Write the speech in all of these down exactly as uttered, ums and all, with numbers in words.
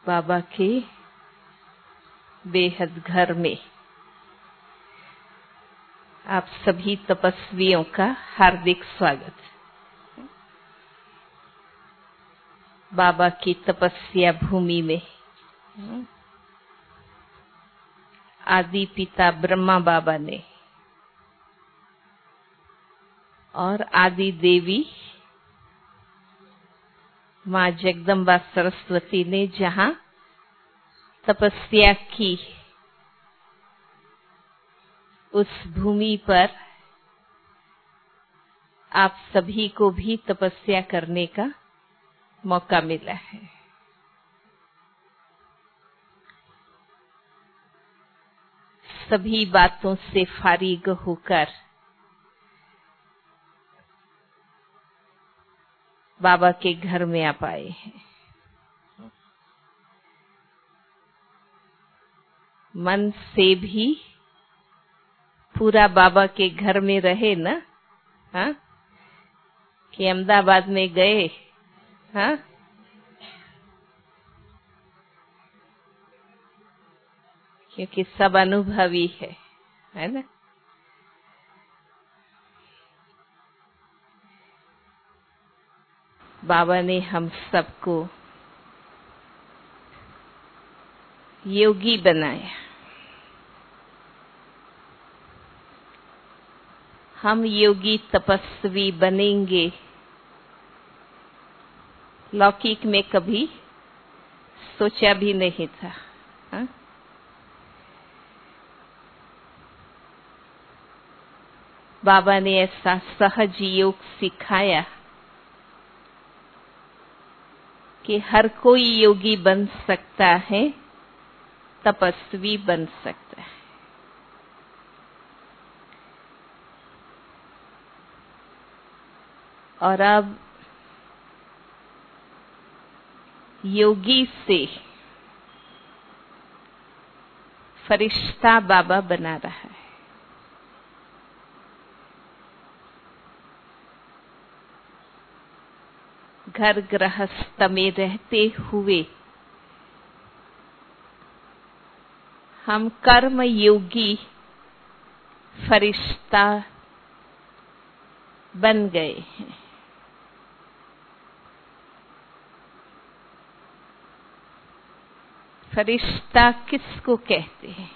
बाबा के बेहद घर में आप सभी तपस्वियों का हार्दिक स्वागत। बाबा की तपस्या भूमि में आदि पिता ब्रह्मा बाबा ने और आदि देवी माँ जगदम्बा सरस्वती ने जहाँ तपस्या की, उस भूमि पर आप सभी को भी तपस्या करने का मौका मिला है। सभी बातों से फारिग होकर बाबा के घर में आप आए हैं। मन से भी पूरा बाबा के घर में रहे ना, हाँ, कि अहमदाबाद में गए, हाँ, क्योंकि सब अनुभवी है, है ना। बाबा ने हम सबको योगी बनाया। हम योगी तपस्वी बनेंगे, लौकिक में कभी सोचा भी नहीं था, हा? बाबा ने ऐसा सहज योग सिखाया कि हर कोई योगी बन सकता है, तपस्वी बन सकता है। और अब योगी से फरिश्ता बाबा बना रहा है। घर गृहस्थ में रहते हुए हम कर्म योगी फरिश्ता बन गए हैं। फरिश्ता किसको कहते हैं?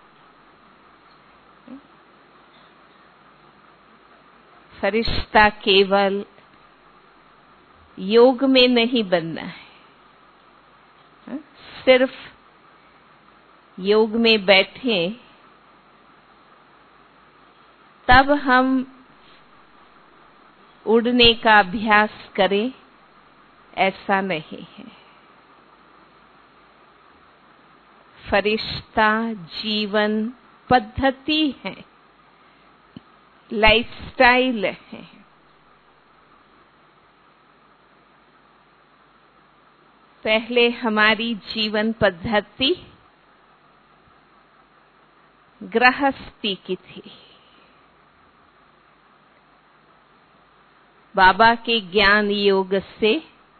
फरिश्ता केवल योग में नहीं बनना है। सिर्फ योग में बैठे तब हम उड़ने का अभ्यास करें, ऐसा नहीं है। फरिश्ता जीवन पद्धति है, लाइफस्टाइल है। पहले हमारी जीवन पद्धति गृहस्थी की थी। बाबा के ज्ञान योग से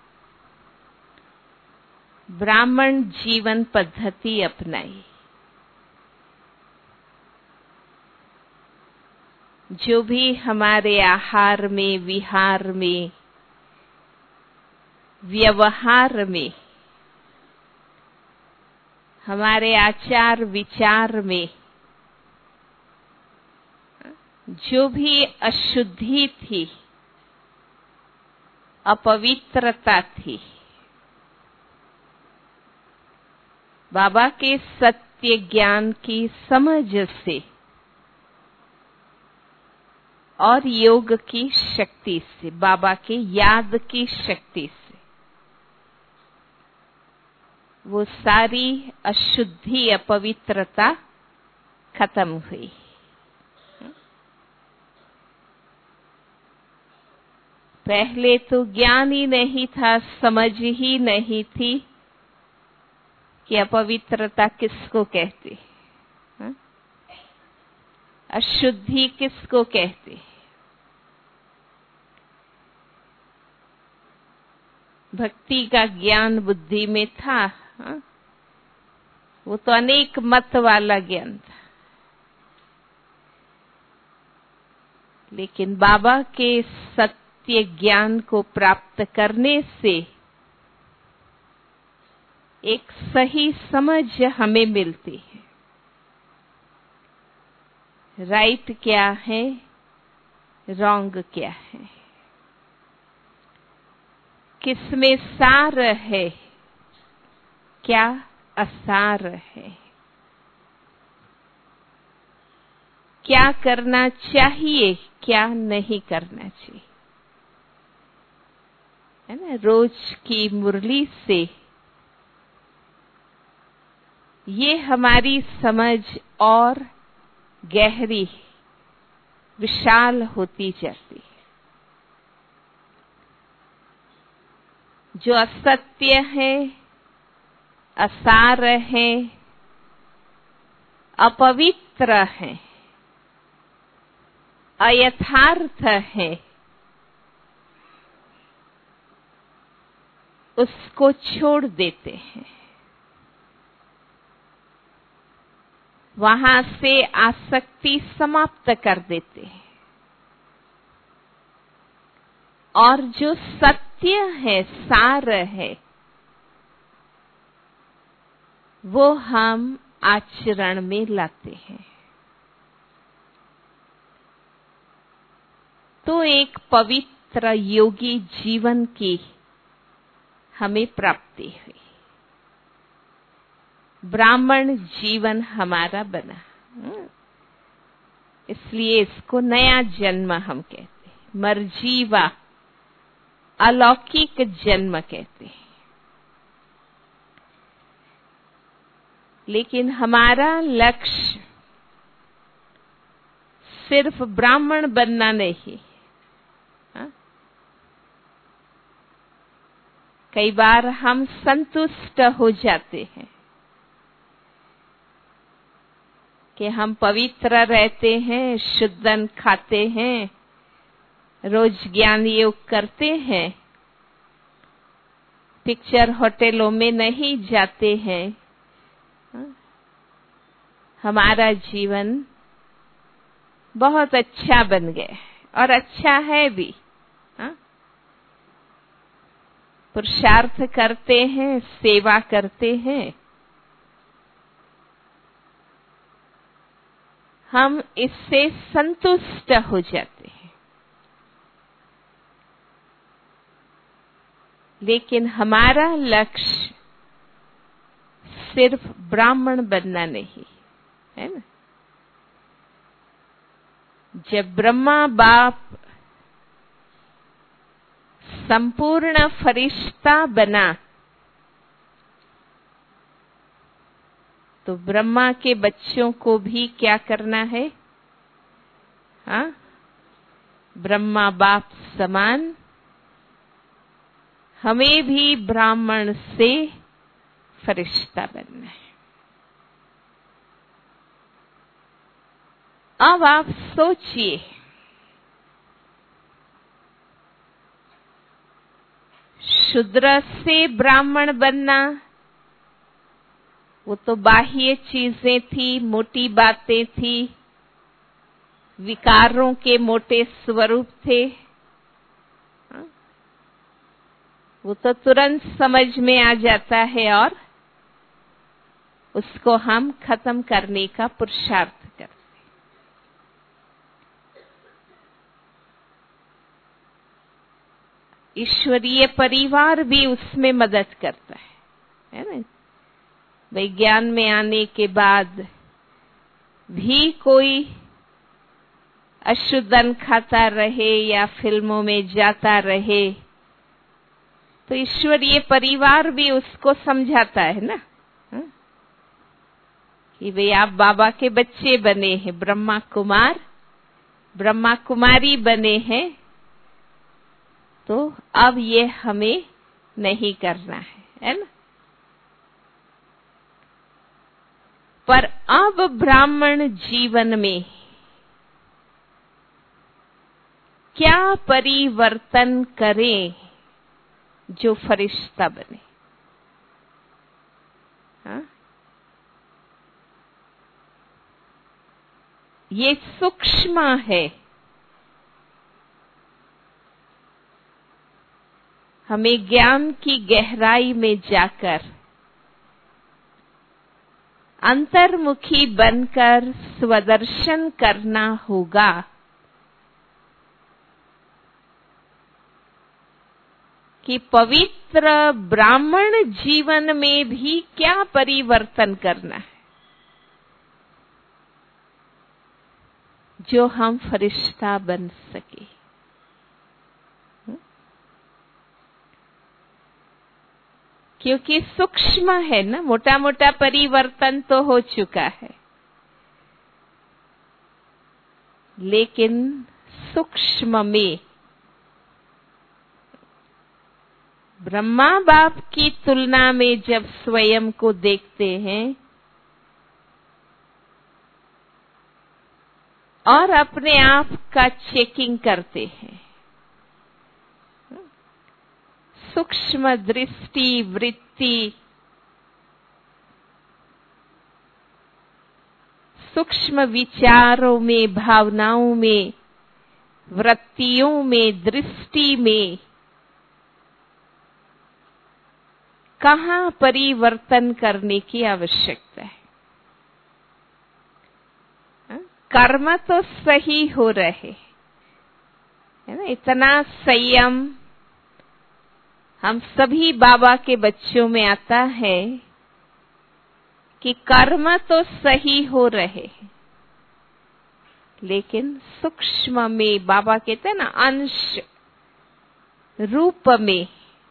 ब्राह्मण जीवन पद्धति अपनाई। जो भी हमारे आहार में, विहार में, व्यवहार में, हमारे आचार विचार में जो भी अशुद्धि थी, अपवित्रता थी, बाबा के सत्य ज्ञान की समझ से और योग की शक्ति से, बाबा के याद की शक्ति से वो सारी अशुद्धि, अपवित्रता खत्म हुई। पहले तो ज्ञान ही नहीं था, समझ ही नहीं थी कि अपवित्रता किसको कहते, अशुद्धि किसको कहते। भक्ति का ज्ञान बुद्धि में था, हाँ? वो तो अनेक मत वाला ज्ञान था, लेकिन बाबा के सत्य ज्ञान को प्राप्त करने से एक सही समझ हमें मिलती है। राइट क्या है, रॉन्ग क्या है, किसमें सार है, क्या असार है, क्या करना चाहिए, क्या नहीं करना चाहिए, है ना। रोज की मुरली से ये हमारी समझ और गहरी, विशाल होती जाती है। जो असत्य है, असार है, अपवित्र है, अयथार्थ है, उसको छोड़ देते हैं, वहां से आसक्ति समाप्त कर देते हैं, और जो सत्य है, सार है, वो हम आचरण में लाते हैं। तो एक पवित्र योगी जीवन की हमें प्राप्ति हुई, ब्राह्मण जीवन हमारा बना। इसलिए इसको नया जन्म हम कहते हैं, मरजीवा, अलौकिक जन्म कहते हैं। लेकिन हमारा लक्ष्य सिर्फ ब्राह्मण बनना नहीं। हा? कई बार हम संतुष्ट हो जाते हैं कि हम पवित्र रहते हैं, शुद्धन खाते हैं, रोज ज्ञान योग करते हैं, पिक्चर होटलों में नहीं जाते हैं, हमारा जीवन बहुत अच्छा बन गया और अच्छा है भी। हा? पुरुषार्थ करते हैं, सेवा करते हैं, हम इससे संतुष्ट हो जाते हैं। लेकिन हमारा लक्ष्य सिर्फ ब्राह्मण बनना नहीं है ना। जब ब्रह्मा बाप संपूर्ण फरिश्ता बना, तो ब्रह्मा के बच्चों को भी क्या करना है? हाँ, ब्रह्मा बाप समान हमें भी ब्राह्मण से फरिश्ता बनना है। अब आप सोचिए, शूद्र से ब्राह्मण बनना, वो तो बाह्य चीजें थी, मोटी बातें थी, विकारों के मोटे स्वरूप थे। वो तो तुरंत समझ में आ जाता है और उसको हम खत्म करने का पुरुषार्थ करते हैं। ईश्वरीय परिवार भी उसमें मदद करता है, है ना। विज्ञान में आने के बाद भी कोई अशुद्धन खाता रहे या फिल्मों में जाता रहे, तो ईश्वरीय परिवार भी उसको समझाता है ना, हा? कि वे आप बाबा के बच्चे बने हैं, ब्रह्मा कुमार ब्रह्मा कुमारी बने हैं, तो अब ये हमें नहीं करना है, है ना। पर अब ब्राह्मण जीवन में क्या परिवर्तन करें जो फरिश्ता बने? हा? ये सूक्ष्म है। हमें ज्ञान की गहराई में जाकर अंतर्मुखी बनकर स्वदर्शन करना होगा कि पवित्र ब्राह्मण जीवन में भी क्या परिवर्तन करना है, जो हम फरिश्ता बन सके। क्योंकि सूक्ष्म है ना, मोटा मोटा परिवर्तन तो हो चुका है, लेकिन सूक्ष्म में ब्रह्मा बाप की तुलना में जब स्वयं को देखते हैं और अपने आप का चेकिंग करते हैं, सूक्ष्म दृष्टि वृत्ति, सूक्ष्म विचारों में, भावनाओं में, वृत्तियों में, दृष्टि में कहाँ परिवर्तन करने की आवश्यकता है। कर्म तो सही हो रहे है ना, इतना संयम हम सभी बाबा के बच्चों में आता है कि कर्म तो सही हो रहे हैं, लेकिन सूक्ष्म में बाबा कहते हैं ना, अंश रूप में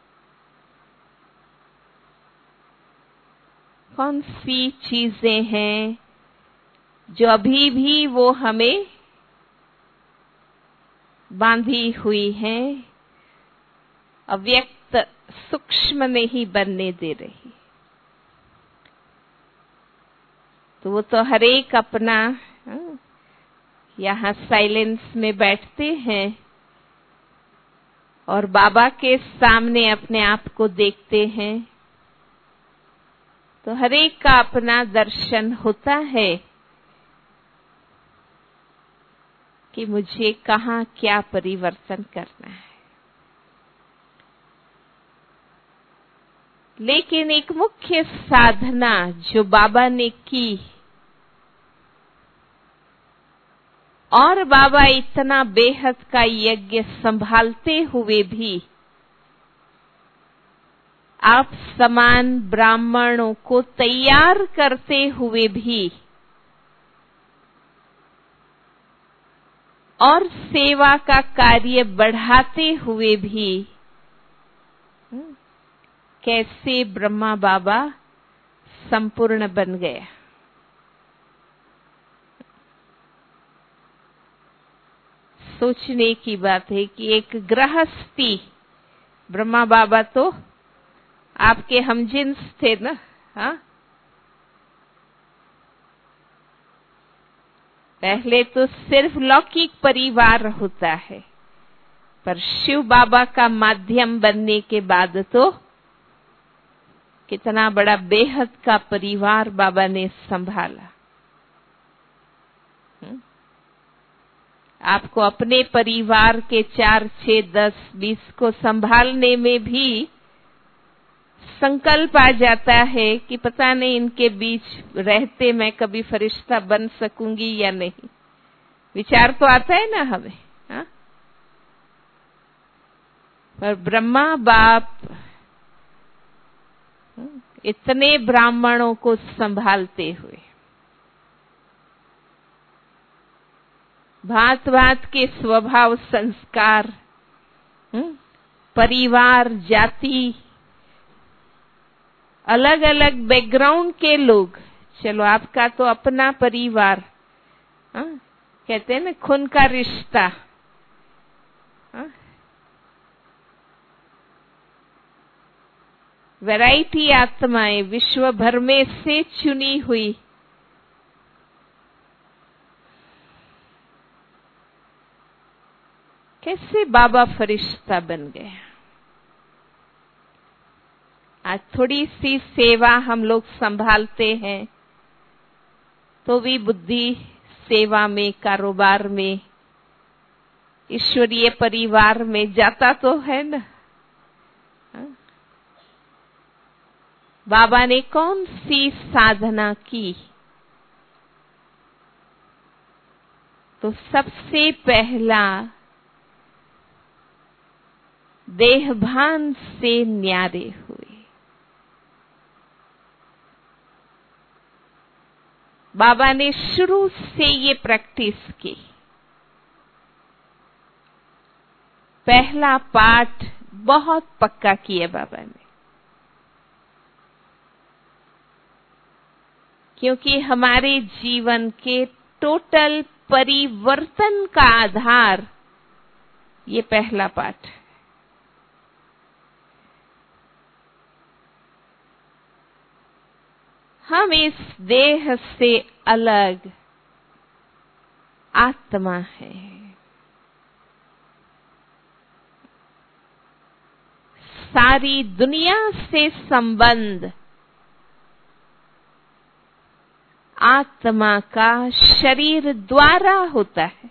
कौन सी चीजें हैं जो अभी भी वो हमें बांधी हुई हैं, अव्यक्त सूक्ष्म नहीं बनने दे रही। तो वो तो हर एक अपना यहाँ साइलेंस में बैठते हैं और बाबा के सामने अपने आप को देखते हैं, तो हर एक का अपना दर्शन होता है कि मुझे कहाँ क्या परिवर्तन करना है। लेकिन एक मुख्य साधना जो बाबा ने की, और बाबा इतना बेहद का यज्ञ संभालते हुए भी आप समान ब्राह्मणों को तैयार करते हुए भी और सेवा का कार्य बढ़ाते हुए भी कैसे ब्रह्मा बाबा संपूर्ण बन गया। सोचने की बात है कि एक गृहस्थी, ब्रह्मा बाबा तो आपके हमजिन्स थे ना, हाँ, पहले तो सिर्फ लौकिक परिवार होता है, पर शिव बाबा का माध्यम बनने के बाद तो कितना बड़ा बेहद का परिवार बाबा ने संभाला। आपको अपने परिवार के चार, छह, दस, बीस को संभालने में भी संकल्प आ जाता है कि पता नहीं इनके बीच रहते मैं कभी फरिश्ता बन सकूंगी या नहीं। विचार तो आता है ना हमें, हाँ? पर ब्रह्मा बाप इतने ब्राह्मणों को संभालते हुए, भांत भांत के स्वभाव, संस्कार, परिवार, जाति, अलग अलग बैकग्राउंड के लोग, चलो आपका तो अपना परिवार, हा? कहते हैं ना खून का रिश्ता, हा? वैरायटी आत्माएं विश्व भर में से चुनी हुई, कैसे बाबा फरिश्ता बन गया। आज थोड़ी सी सेवा हम लोग संभालते हैं तो भी बुद्धि सेवा में, कारोबार में, ईश्वरीय परिवार में जाता तो है ना। बाबा ने कौन सी साधना की? तो सबसे पहला देहभान से न्यारे हुए। बाबा ने शुरू से ये प्रैक्टिस की। पहला पाठ बहुत पक्का किया बाबा ने, क्योंकि हमारे जीवन के टोटल परिवर्तन का आधार ये पहला पाठ है। हम इस देह से अलग आत्मा है। सारी दुनिया से संबंध आत्मा का शरीर द्वारा होता है।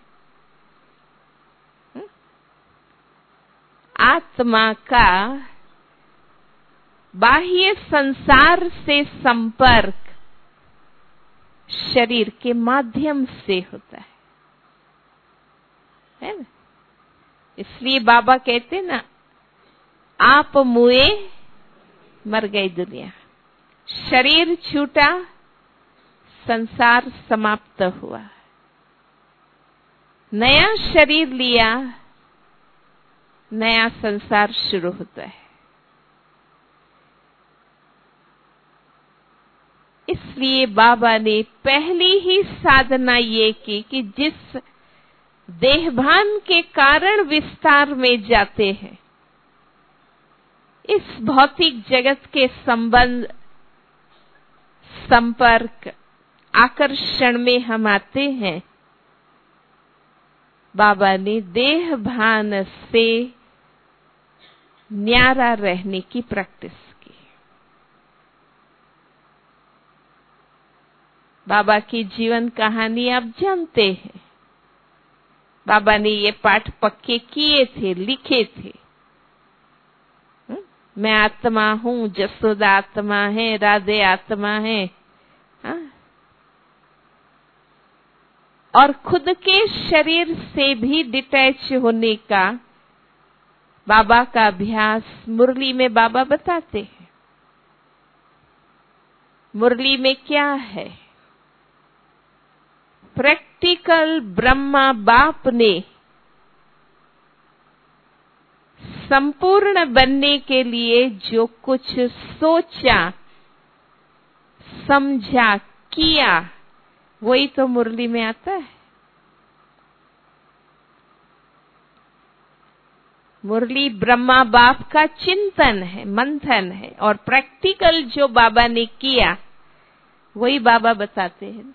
आत्मा का बाह्य संसार से संपर्क शरीर के माध्यम से होता है, है ना? इसलिए बाबा कहते ना, आप मुए मर गई दुनिया, शरीर छूटा संसार समाप्त हुआ, नया शरीर लिया नया संसार शुरू होता है। इसलिए बाबा ने पहली ही साधना ये की कि जिस देहभान के कारण विस्तार में जाते हैं, इस भौतिक जगत के संबंध, संपर्क, आकर्षण में हम आते हैं, बाबा ने देहभान से न्यारा रहने की प्रैक्टिस की। बाबा की जीवन कहानी आप जानते हैं। बाबा ने ये पाठ पक्के किए थे, लिखे थे। मैं आत्मा हूँ, जसोदा आत्मा है, राधे आत्मा है, हा? और खुद के शरीर से भी डिटैच होने का बाबा का अभ्यास मुरली में बाबा बताते हैं। मुरली में क्या है? प्रैक्टिकल ब्रह्मा बाप ने संपूर्ण बनने के लिए जो कुछ सोचा, समझा, किया, वही तो मुरली में आता है। मुरली ब्रह्मा बाप का चिंतन है, मंथन है, और प्रैक्टिकल जो बाबा ने किया वही बाबा बताते हैं।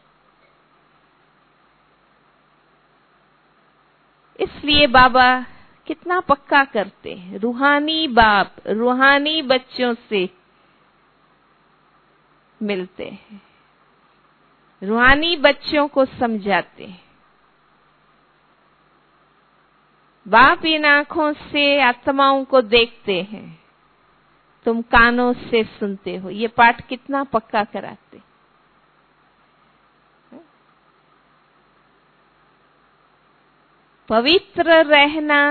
इसलिए बाबा कितना पक्का करते हैं, रूहानी बाप रूहानी बच्चों से मिलते हैं, रूहानी बच्चों को समझाते हैं। बाप इन आंखों से आत्माओं को देखते हैं, तुम कानों से सुनते हो। ये पाठ कितना पक्का कराते। पवित्र रहना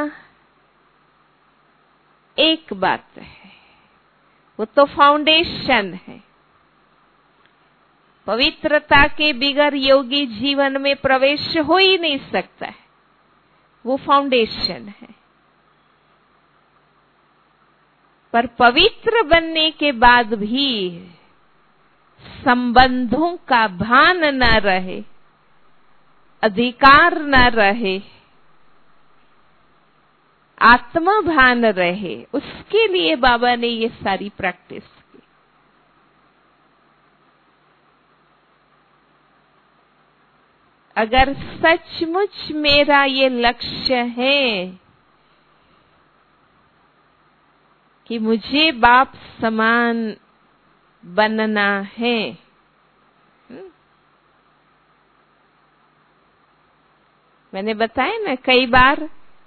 एक बात है, वो तो फाउंडेशन है। पवित्रता के बिगर योगी जीवन में प्रवेश हो ही नहीं सकता है, वो फाउंडेशन है। पर पवित्र बनने के बाद भी संबंधों का भान न रहे, अधिकार न रहे, आत्मा भान रहे, उसके लिए बाबा ने ये सारी प्रैक्टिस की। अगर सचमुच मेरा ये लक्ष्य है कि मुझे बाप समान बनना है। मैंने बताया ना, कई बार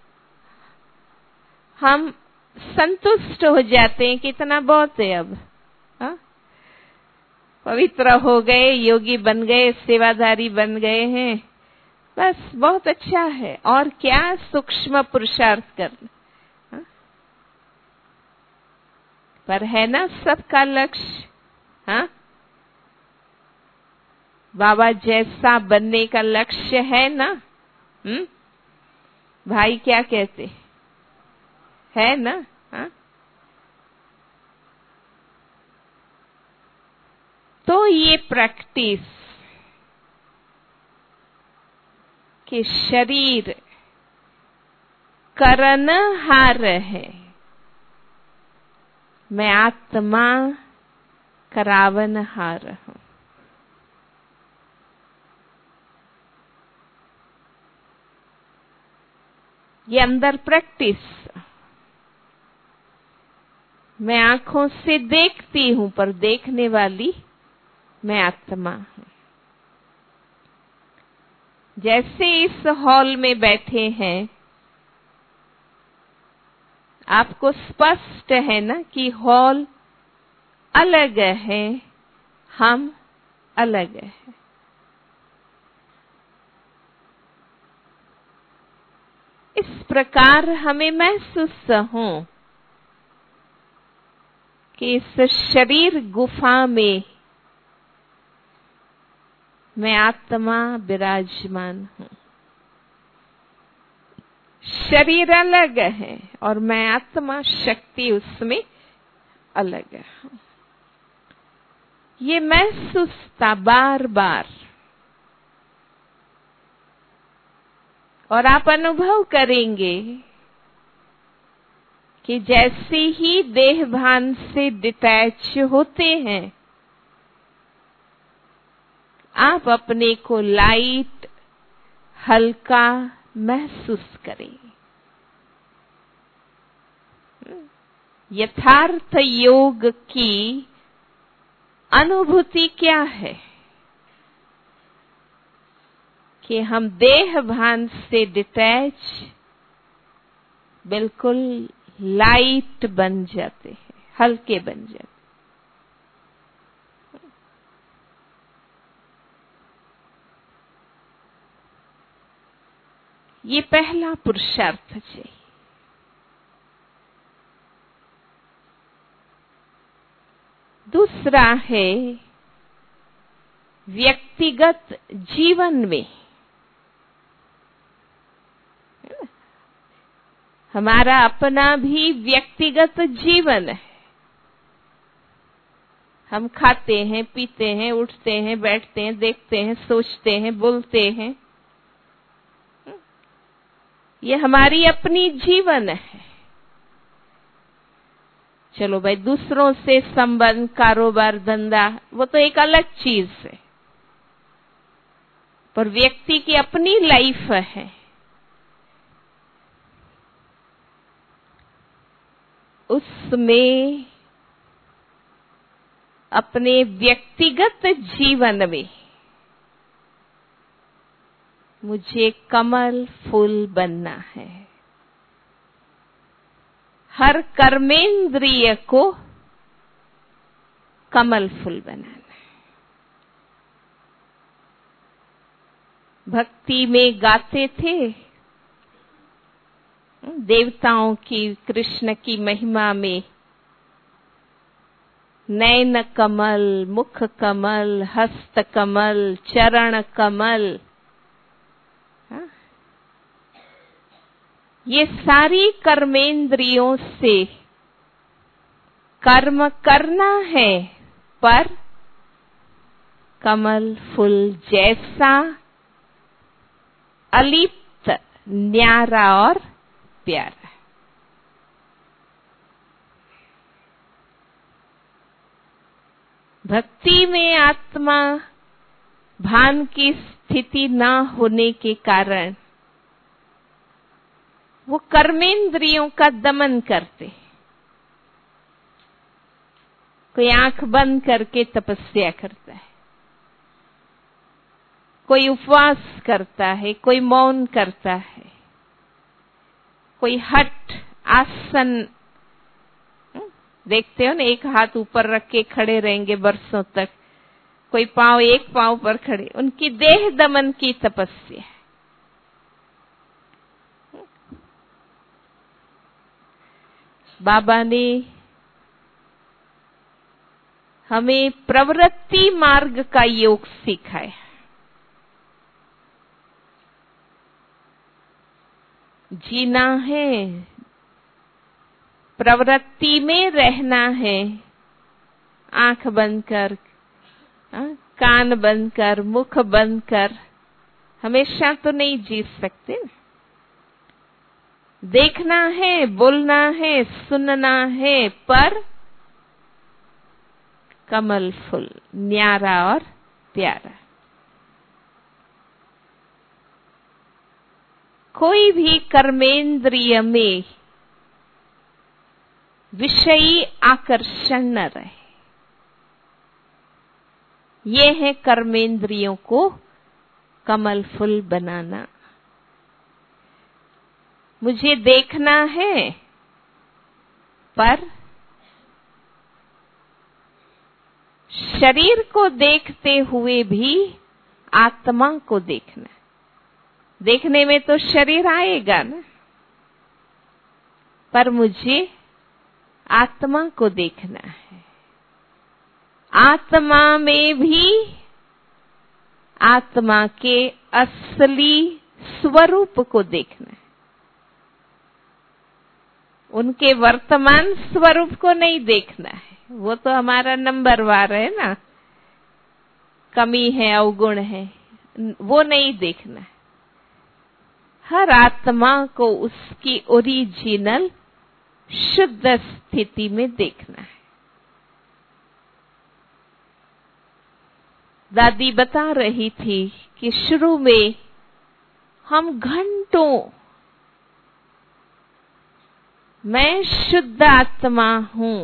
हम संतुष्ट हो जाते हैं कि इतना बहुत है, अब हा? पवित्र हो गए, योगी बन गए, सेवाधारी बन गए हैं, बस बहुत अच्छा है, और क्या सूक्ष्म पुरुषार्थ करना। हा? पर है ना सबका लक्ष्य, हाँ, बाबा जैसा बनने का लक्ष्य है ना। हम्म भाई क्या कहते है ना। हा? तो ये प्रैक्टिस कि शरीर करनहार है, मैं आत्मा करावनहार हूं। ये अंदर प्रैक्टिस। मैं आंखों से देखती हूं, पर देखने वाली मैं आत्मा हूं। जैसे इस हॉल में बैठे हैं, आपको स्पष्ट है ना कि हॉल अलग है, हम अलग है। इस प्रकार हमें महसूस हो कि इस शरीर गुफा में मैं आत्मा विराजमान हूं। शरीर अलग है और मैं आत्मा शक्ति उसमें अलग है। ये महसूस था बार बार, और आप अनुभव करेंगे कि जैसे ही देह भान से डिटैच होते हैं, आप अपने को लाइट, हल्का महसूस करें। यथार्थ योग की अनुभूति क्या है कि हम देह भान से डिटैच बिल्कुल लाइट बन जाते हैं, हल्के बन जाते हैं। ये पहला पुरुषार्थ चाहिए। दूसरा है व्यक्तिगत जीवन में हमारा अपना भी व्यक्तिगत जीवन है। हम खाते हैं, पीते हैं, उठते हैं, बैठते हैं, देखते हैं, सोचते हैं, बोलते हैं। ये हमारी अपनी जीवन है। चलो भाई, दूसरों से संबंध, कारोबार, धंधा, वो तो एक अलग चीज है, पर व्यक्ति की अपनी लाइफ है। उसमें अपने व्यक्तिगत जीवन में मुझे कमल फूल बनना है। हर कर्मेंद्रिय को कमल फूल बनाना है। भक्ति में गाते थे देवताओं की, कृष्ण की महिमा में, नैन कमल, मुख कमल, हस्त कमल, चरण कमल। ये सारी कर्मेंद्रियों से कर्म करना है, पर कमल फूल जैसा अलिप्त, न्यारा और प्यारा। भक्ति में आत्मा भान की स्थिति ना होने के कारण वो कर्मेंद्रियों का दमन करते, कोई आंख बंद करके तपस्या करता है, कोई उपवास करता है, कोई मौन करता है, कोई हठ आसन, देखते हो ना, एक हाथ ऊपर रख के खड़े रहेंगे बरसों तक, कोई पांव एक पांव पर खड़े, उनकी देह दमन की तपस्या है। बाबा ने हमें प्रवृत्ति मार्ग का योग सिखाया। जीना है, प्रवृत्ति में रहना है, आंख बंद कर, कान बंद कर, मुख बंद कर, हमेशा तो नहीं जी सकते ना। देखना है, बोलना है, सुनना है, पर कमल फूल, न्यारा और प्यारा। कोई भी कर्मेंद्रिय में विषयी आकर्षण न रहे, ये है कर्मेंद्रियों को कमल फूल बनाना। मुझे देखना है, पर शरीर को देखते हुए भी आत्मा को देखना। देखने में तो शरीर आएगा ना, पर मुझे आत्मा को देखना है। आत्मा में भी आत्मा के असली स्वरूप को देखना है, उनके वर्तमान स्वरूप को नहीं देखना है। वो तो हमारा नंबर वार है ना, कमी है, अवगुण है, वो नहीं देखना है। हर आत्मा को उसकी ओरिजिनल शुद्ध स्थिति में देखना है। दादी बता रही थी कि शुरू में हम घंटों, मैं शुद्ध आत्मा हूं,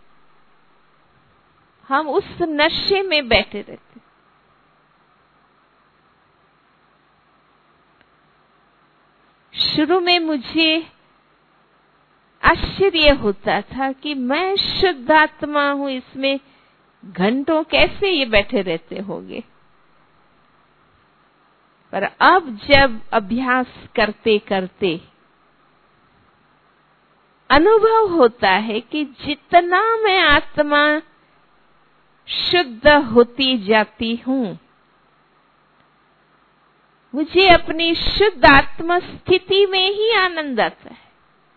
हम उस नशे में बैठे रहते। शुरू में मुझे आश्चर्य होता था कि मैं शुद्ध आत्मा हूं, इसमें घंटों कैसे ये बैठे रहते होंगे। पर अब जब अभ्यास करते करते अनुभव होता है कि जितना मैं आत्मा शुद्ध होती जाती हूं, मुझे अपनी शुद्ध आत्म स्थिति में ही आनंद आता है।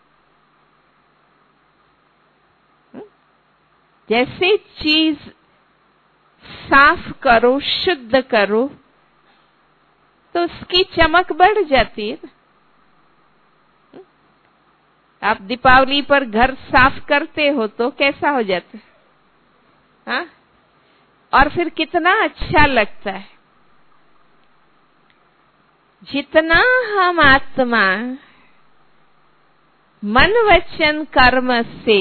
जैसे चीज साफ करो, शुद्ध करो, तो उसकी चमक बढ़ जाती है। आप दीपावली पर घर साफ करते हो तो कैसा हो जाता है, हाँ? और फिर कितना अच्छा लगता है। जितना हम आत्मा मन वचन कर्म से,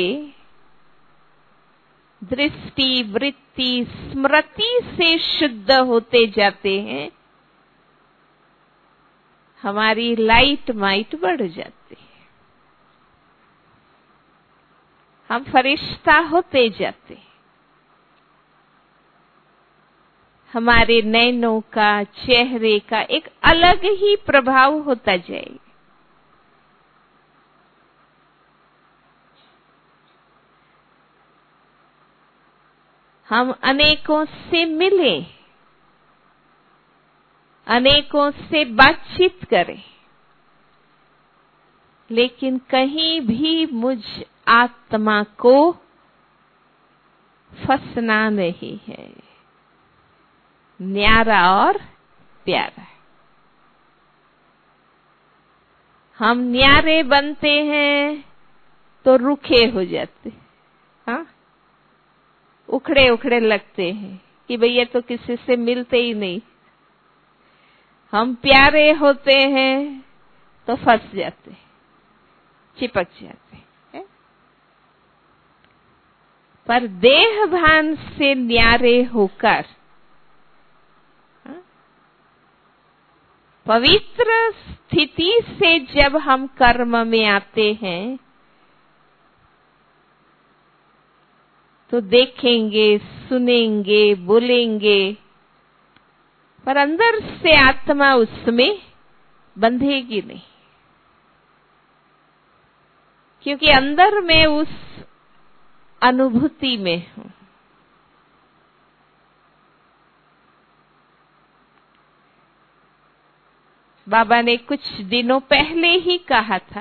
दृष्टि वृत्ति स्मृति से शुद्ध होते जाते हैं, हमारी लाइट माइट बढ़ जाती है, हम फरिश्ता होते जाते हैं। हमारे नैनों का, चेहरे का एक अलग ही प्रभाव होता जाएगा। हम अनेकों से मिले, अनेकों से बातचीत करें, लेकिन कहीं भी मुझ आत्मा को फंसना नहीं है। न्यारा और प्यारा। हम न्यारे बनते हैं तो रुखे हो जाते, हाँ, उखड़े उखड़े लगते हैं कि भैया तो किसी से मिलते ही नहीं। हम प्यारे होते हैं तो फंस जाते, चिपक जाते हैं। पर देह भान से न्यारे होकर पवित्र स्थिति से जब हम कर्म में आते हैं तो देखेंगे, सुनेंगे, बोलेंगे, पर अंदर से आत्मा उसमें बंधेगी नहीं, क्योंकि अंदर में उस अनुभूति में हूं। बाबा ने कुछ दिनों पहले ही कहा था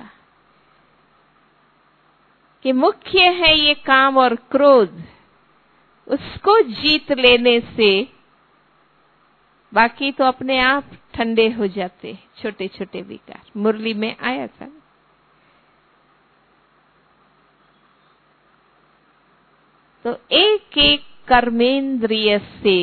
कि मुख्य है ये काम और क्रोध, उसको जीत लेने से बाकी तो अपने आप ठंडे हो जाते, छोटे छोटे विकार। मुरली में आया था। तो एक एक कर्मेंद्रिय से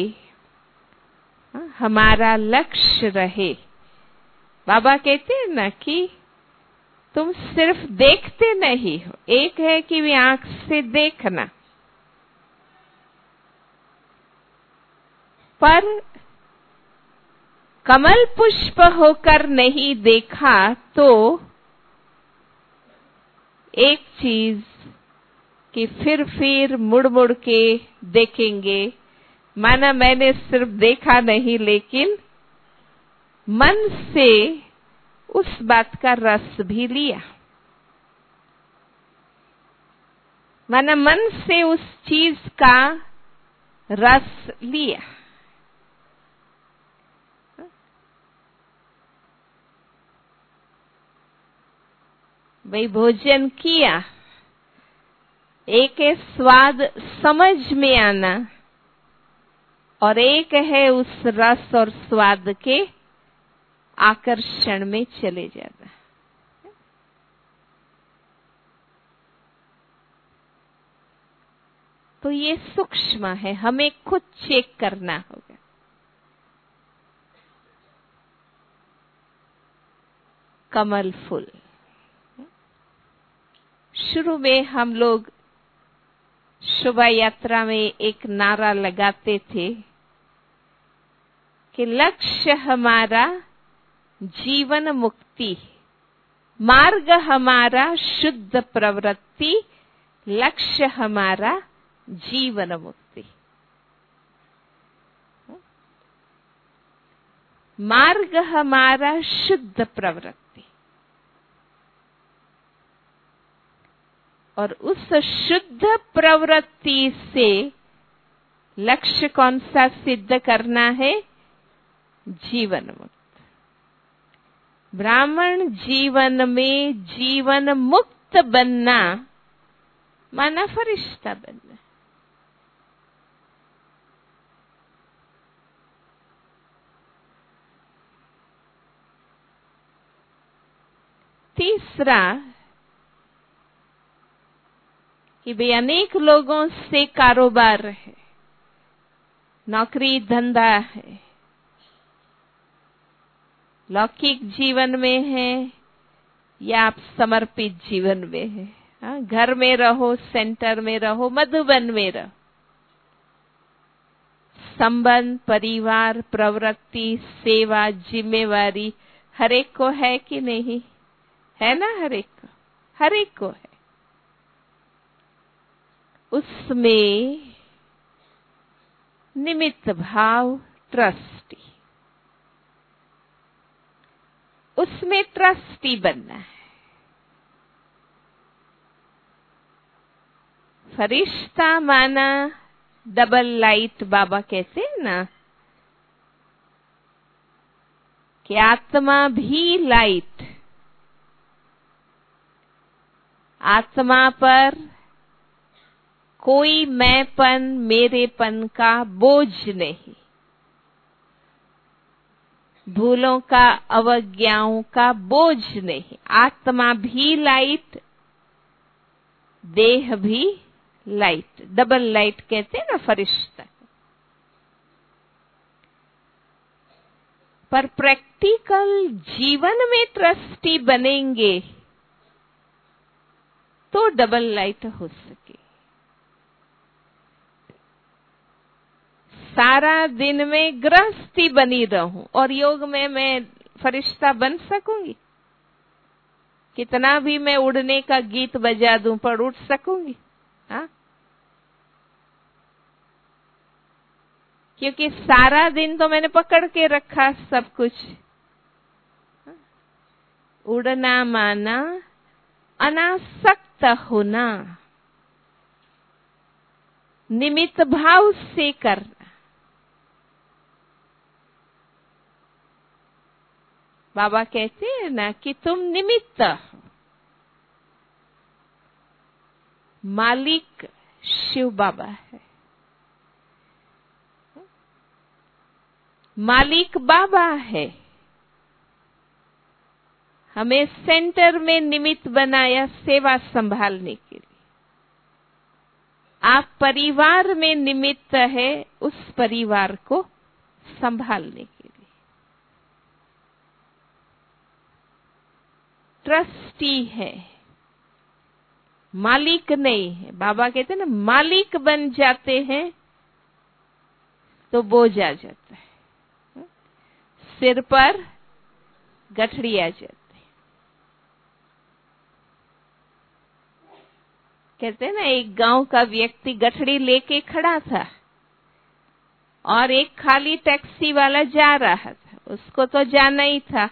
हमारा लक्ष्य रहे। बाबा कहते हैं ना कि तुम सिर्फ देखते नहीं हो, एक है कि वे आंख से देखना, पर कमल पुष्प होकर नहीं देखा तो एक चीज कि फिर फिर मुड़ मुड़ के देखेंगे, माना मैंने सिर्फ देखा नहीं लेकिन मन से उस बात का रस भी लिया, माना मन से उस चीज का रस लिया। भाई भोजन किया, एक है स्वाद समझ में आना और एक है उस रस और स्वाद के आकर्षण में चले जाना। तो ये सूक्ष्म है, हमें खुद चेक करना होगा। कमल फूल, शुरू में हम लोग शोभा यात्रा में एक नारा लगाते थे कि लक्ष्य हमारा जीवन मुक्ति, मार्ग हमारा शुद्ध प्रवृत्ति, लक्ष्य हमारा जीवन मुक्ति। मार्ग हमारा शुद्ध प्रवृत्ति, और उस शुद्ध प्रवृत्ति से लक्ष्य कौन सा सिद्ध करना है? जीवन मुक्त। ब्राह्मण जीवन में जीवन मुक्त बनना माना फरिश्ता बनना। तीसरा कि भाई अनेक लोगों से कारोबार है, नौकरी धंधा है, लौकिक जीवन में है या आप समर्पित जीवन में है। हाँ, घर में रहो, सेंटर में रहो, मधुबन में रहो, संबंध, परिवार, प्रवृत्ति, सेवा, जिम्मेवारी हर एक को है कि नहीं है? ना, हर एक को, हर एक को है। उसमें निमित्त भाव ट्रस्टी, उसमें ट्रस्टी बनना है। फरिश्ता माना डबल लाइट। बाबा कहते हैं ना कि आत्मा भी लाइट, आत्मा पर कोई मैंपन, मेरेपन का बोझ नहीं, भूलों का, अवज्ञाओं का बोझ नहीं। आत्मा भी लाइट, देह भी लाइट, डबल लाइट कहते हैं ना फरिश्ता। पर प्रैक्टिकल जीवन में ट्रस्टी बनेंगे तो डबल लाइट हो सके। सारा दिन में गृहस्थी बनी रहूं और योग में मैं फरिश्ता बन सकूंगी? कितना भी मैं उड़ने का गीत बजा दूं पर उड़ सकूंगी? हाँ, क्योंकि सारा दिन तो मैंने पकड़ के रखा सब कुछ। उड़ना माना अनासक्त होना, निमित्त भाव से करना। बाबा कहते हैं ना कि तुम निमित्त हो, मालिक शिव बाबा है, मालिक बाबा है। हमें सेंटर में निमित्त बनाया सेवा संभालने के लिए। आप परिवार में निमित्त है उस परिवार को संभालने के लिए। ट्रस्टी है, मालिक नहीं है। बाबा कहते हैं ना, मालिक बन जाते हैं तो बोझ आ जाता है, सिर पर गठरी आ जाती है। कहते हैं ना, एक गांव का व्यक्ति गठड़ी लेके खड़ा था और एक खाली टैक्सी वाला जा रहा था। उसको तो जाना ही था।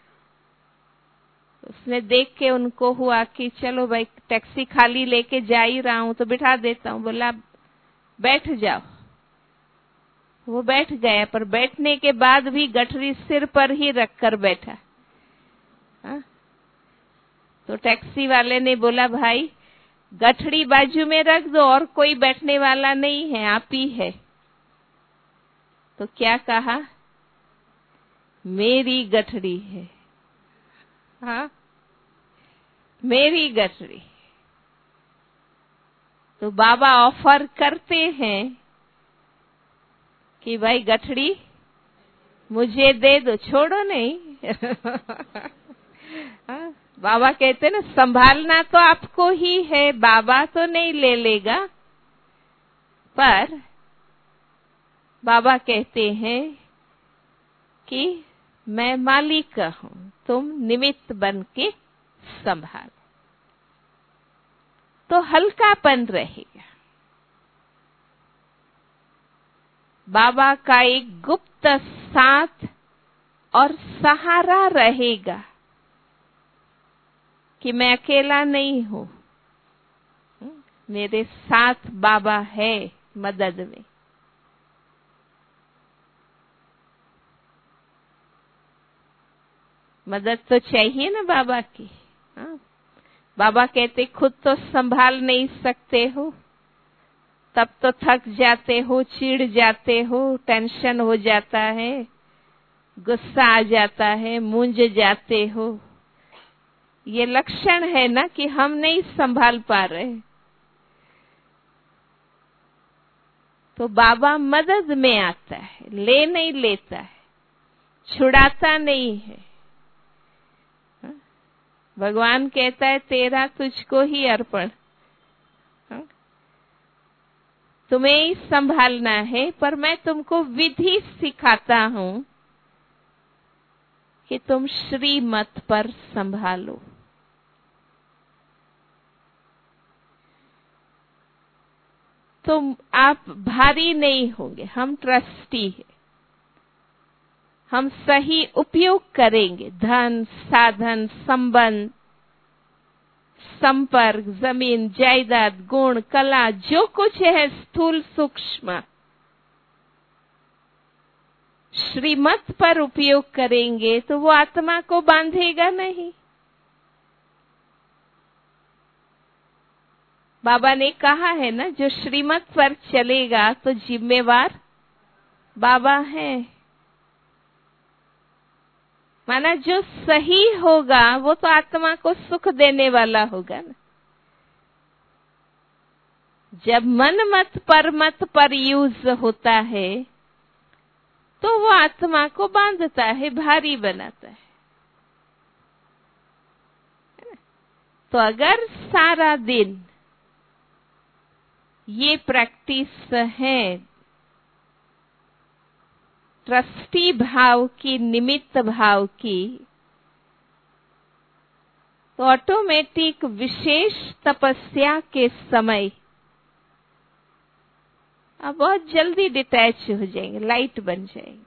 उसने देख के उनको हुआ कि चलो भाई, टैक्सी खाली लेके जा ही रहा हूं तो बिठा देता हूं। बोला बैठ जाओ। वो बैठ गया, पर बैठने के बाद भी गठरी सिर पर ही रखकर बैठा। हा? तो टैक्सी वाले ने बोला, भाई गठड़ी बाजू में रख दो, और कोई बैठने वाला नहीं है, आप ही है। तो क्या कहा? मेरी गठड़ी है। हाँ, मेरी गठड़ी। तो बाबा ऑफर करते हैं कि भाई गठड़ी मुझे दे दो, छोड़ो नहीं। हाँ? बाबा कहते ना, संभालना तो आपको ही है, बाबा तो नहीं ले लेगा। पर बाबा कहते हैं कि मैं मालिक हूं, तुम निमित्त बन के संभालो, तो हल्कापन रहेगा। बाबा का एक गुप्त साथ और सहारा रहेगा कि मैं अकेला नहीं हूं, मेरे साथ बाबा है मदद में। मदद तो चाहिए ना बाबा की। हाँ? बाबा कहते खुद तो संभाल नहीं सकते हो, तब तो थक जाते हो, चिढ़ जाते हो, टेंशन हो जाता है, गुस्सा आ जाता है, मूंझ जाते हो। ये लक्षण है ना कि हम नहीं संभाल पा रहे। तो बाबा मदद में आता है, ले नहीं लेता है, छुड़ाता नहीं है। भगवान कहता है, तेरा तुझको ही अर्पण, तुम्हें ही संभालना है, पर मैं तुमको विधि सिखाता हूं कि तुम श्रीमत पर संभालो। तुम आप भारी नहीं होंगे, हम ट्रस्टी हैं, हम सही उपयोग करेंगे। धन, साधन, संबंध, संपर्क, जमीन, जायदाद, गुण, कला, जो कुछ है स्थूल सूक्ष्म, श्रीमत पर उपयोग करेंगे तो वो आत्मा को बांधेगा नहीं। बाबा ने कहा है ना, जो श्रीमत पर चलेगा तो जिम्मेवार बाबा है। माना जो सही होगा वो तो आत्मा को सुख देने वाला होगा ना। जब मन मत पर मत पर यूज होता है तो वो आत्मा को बांधता है, भारी बनाता है। तो अगर सारा दिन ये प्रैक्टिस है ट्रस्टी भाव की, निमित्त भाव की, तो ऑटोमेटिक विशेष तपस्या के समय आप बहुत जल्दी डिटैच हो जाएंगे, लाइट बन जाएंगे।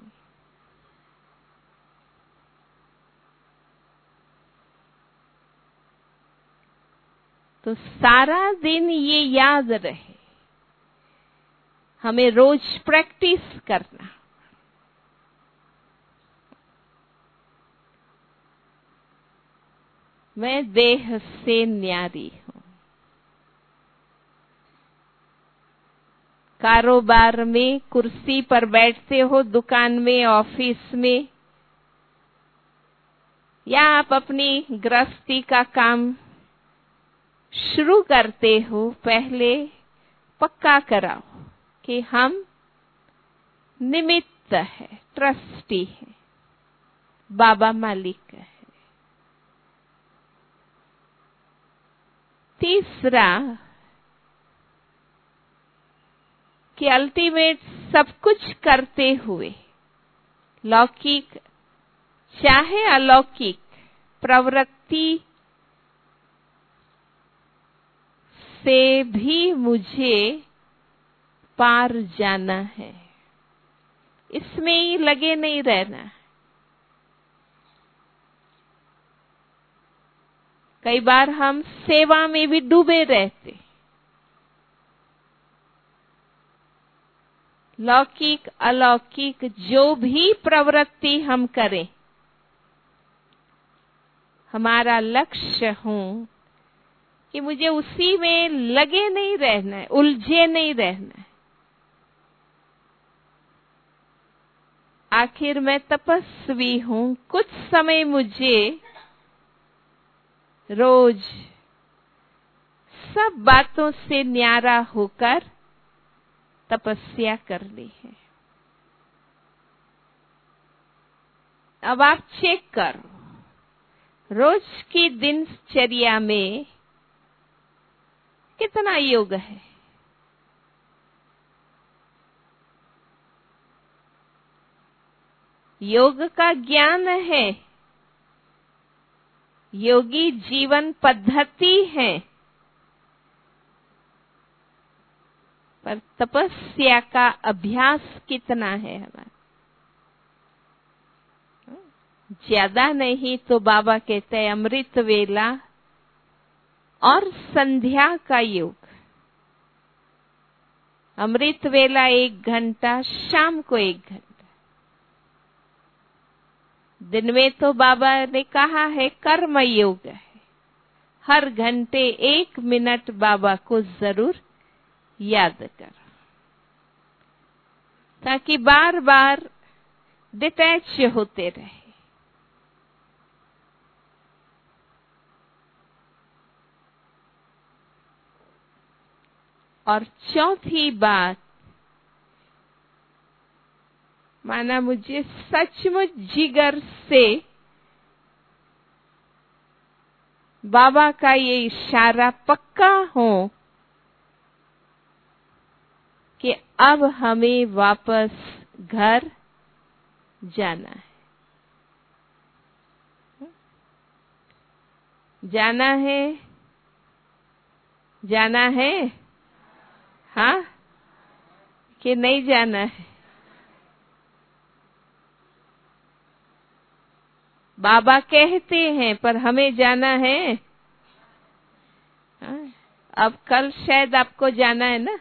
तो सारा दिन ये याद रहे, हमें रोज प्रैक्टिस करना। मैं देह से न्यारी हूं। कारोबार में कुर्सी पर बैठते हो, दुकान में, ऑफिस में, या आप अपनी गृहस्थी का काम शुरू करते हो, पहले पक्का कराओ कि हम निमित्त है, ट्रस्टी है, बाबा मालिक है। तीसरा कि अल्टीमेट सब कुछ करते हुए, लौकिक चाहे अलौकिक प्रवृत्ति से भी मुझे पार जाना है, इसमें ही लगे नहीं रहना। कई बार हम सेवा में भी डूबे रहते, लौकिक अलौकिक जो भी प्रवृत्ति हम करें, हमारा लक्ष्य हो कि मुझे उसी में लगे नहीं रहना है, उलझे नहीं रहना है। आखिर मैं तपस्वी हूं, कुछ समय मुझे रोज सब बातों से न्यारा होकर तपस्या करनी है। अब आप चेक करो, रोज की दिनचर्या में कितना योग है। योग का ज्ञान है, योगी जीवन पद्धति है, पर तपस्या का अभ्यास कितना है हमारा? ज्यादा नहीं तो बाबा कहते हैं अमृत वेला और संध्या का योग। अमृत वेला एक घंटा, शाम को एक घंटा। दिन में तो बाबा ने कहा है कर्म योग है, हर घंटे एक मिनट बाबा को जरूर याद करो, ताकि बार बार डिटैच होते रहे। और चौथी बात, माना मुझे सचमुच जिगर से बाबा का ये इशारा पक्का हो कि अब हमें वापस घर जाना है। जाना है, जाना है, हाँ कि नहीं जाना है? बाबा कहते हैं पर हमें जाना है। हाँ? अब कल शायद आपको जाना है ना,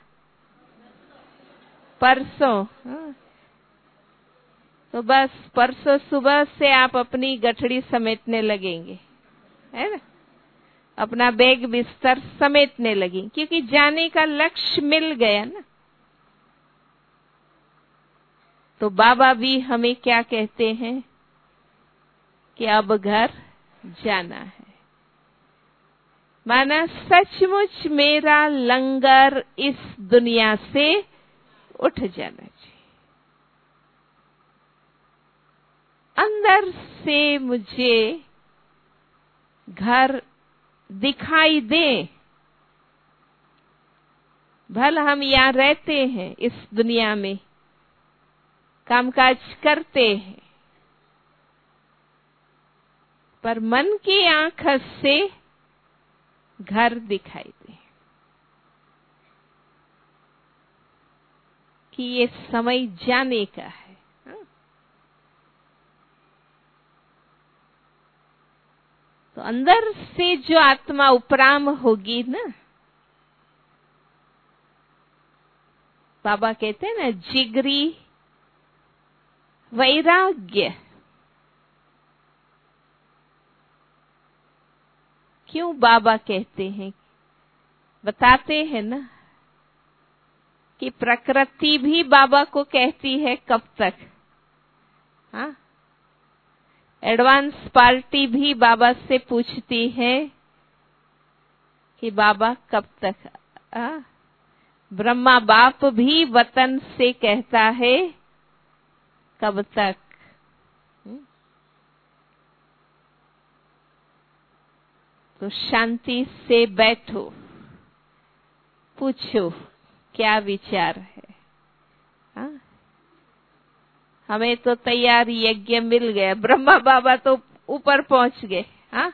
परसों। हाँ? तो बस परसों सुबह से आप अपनी गठड़ी समेटने लगेंगे, है ना, अपना बैग बिस्तर समेटने लगेंगे, क्योंकि जाने का लक्ष्य मिल गया ना। तो बाबा भी हमें क्या कहते हैं कि अब घर जाना है। माना सचमुच मेरा लंगर इस दुनिया से उठ जाना चाहिए। अंदर से मुझे घर दिखाई दे। भले हम यहाँ रहते हैं इस दुनिया में, कामकाज करते हैं, पर मन की आंख से घर दिखाई दे कि ये समय जाने का है। हा? तो अंदर से जो आत्मा उपराम होगी ना, बाबा कहते हैं ना, जिगरी वैराग्य। क्यों बाबा कहते हैं, बताते हैं ना कि प्रकृति भी बाबा को कहती है कब तक। हाँ, एडवांस पार्टी भी बाबा से पूछती है कि बाबा कब तक। आ? ब्रह्मा बाप भी वतन से कहता है कब तक। तो शांति से बैठो, पूछो क्या विचार है। हा? हमें तो तैयार यज्ञ मिल गया, ब्रह्मा बाबा तो ऊपर पहुंच गए। हाँ,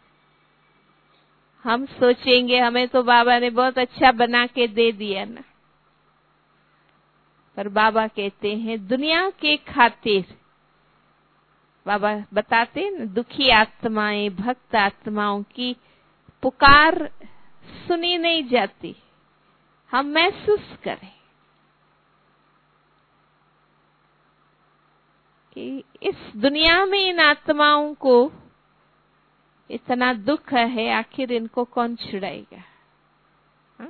हम सोचेंगे हमें तो बाबा ने बहुत अच्छा बना के दे दिया ना, पर बाबा कहते हैं दुनिया के खातिर। बाबा बताते हैं ना, दुखी आत्माएं, भक्त आत्माओं की पुकार सुनी नहीं जाती। हम महसूस करें कि इस दुनिया में इन आत्माओं को इतना दुख है, आखिर इनको कौन छुड़ाएगा। हा?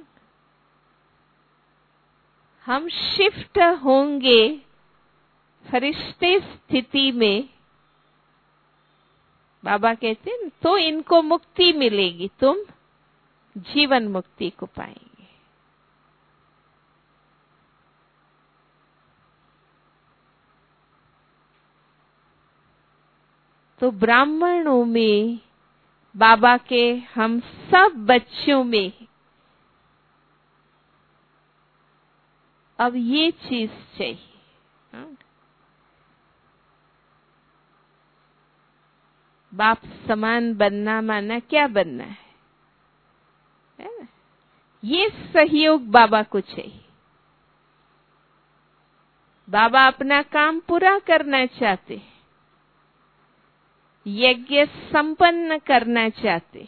हम शिफ्ट होंगे फरिश्ते स्थिति में, बाबा कहते हैं तो इनको मुक्ति मिलेगी, तुम जीवन मुक्ति को पाएंगे। तो ब्राह्मणों में, बाबा के हम सब बच्चों में अब ये चीज चाहिए। हाँ? बाप समान बनना माना क्या बनना है, है ना? ये सहयोग बाबा को चाहिए। बाबा अपना काम पूरा करना चाहते, यज्ञ संपन्न करना चाहते।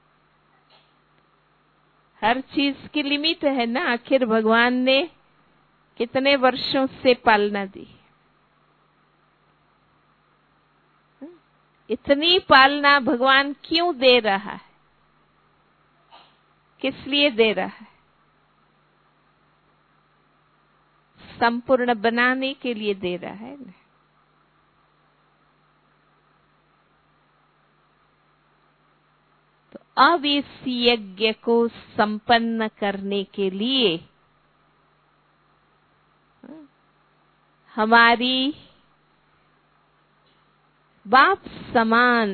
हर चीज की लिमिट है ना, आखिर भगवान ने कितने वर्षों से पालना दी। इतनी पालना भगवान क्यों दे रहा है, किस लिए दे रहा है? संपूर्ण बनाने के लिए दे रहा है ना। तो अब इस यज्ञ को संपन्न करने के लिए हमारी बाप समान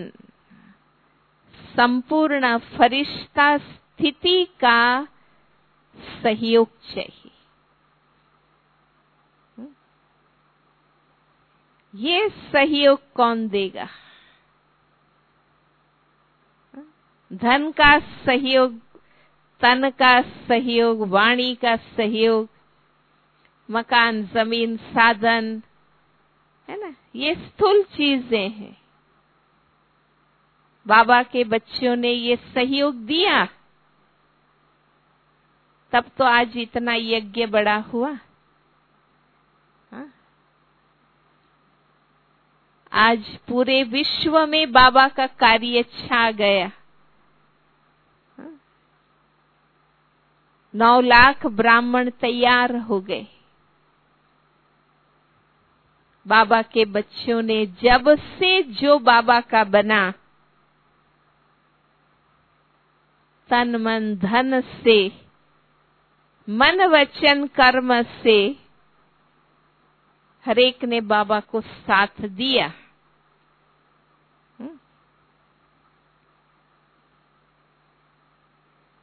संपूर्ण फरिश्ता स्थिति का सहयोग चाहिए। ये सहयोग कौन देगा? धन का सहयोग, तन का सहयोग, वाणी का सहयोग, मकान, जमीन, साधन, है ना, ये स्थूल चीजें हैं। बाबा के बच्चों ने ये सहयोग दिया, तब तो आज इतना यज्ञ बड़ा हुआ। हा? आज पूरे विश्व में बाबा का कार्य छा गया। हा? नौ लाख ब्राह्मण तैयार हो गए। बाबा के बच्चों ने जब से जो बाबा का बना, तन मन धन से, मन वचन कर्म से हरेक ने बाबा को साथ दिया।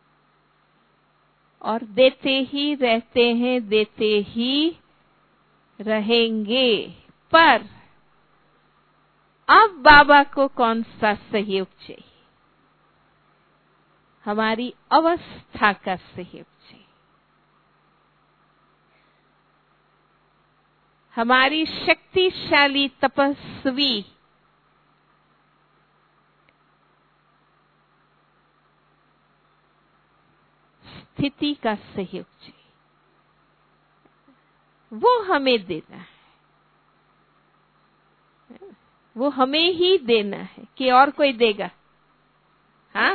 और देते ही रहते हैं, देते ही रहेंगे। पर अब बाबा को कौन सा सहयोग चाहिए? हमारी अवस्था का सहयोग चाहिए, हमारी शक्तिशाली तपस्वी स्थिति का सहयोग चाहिए। वो हमें देना है, वो हमें ही देना है कि और कोई देगा? हाँ,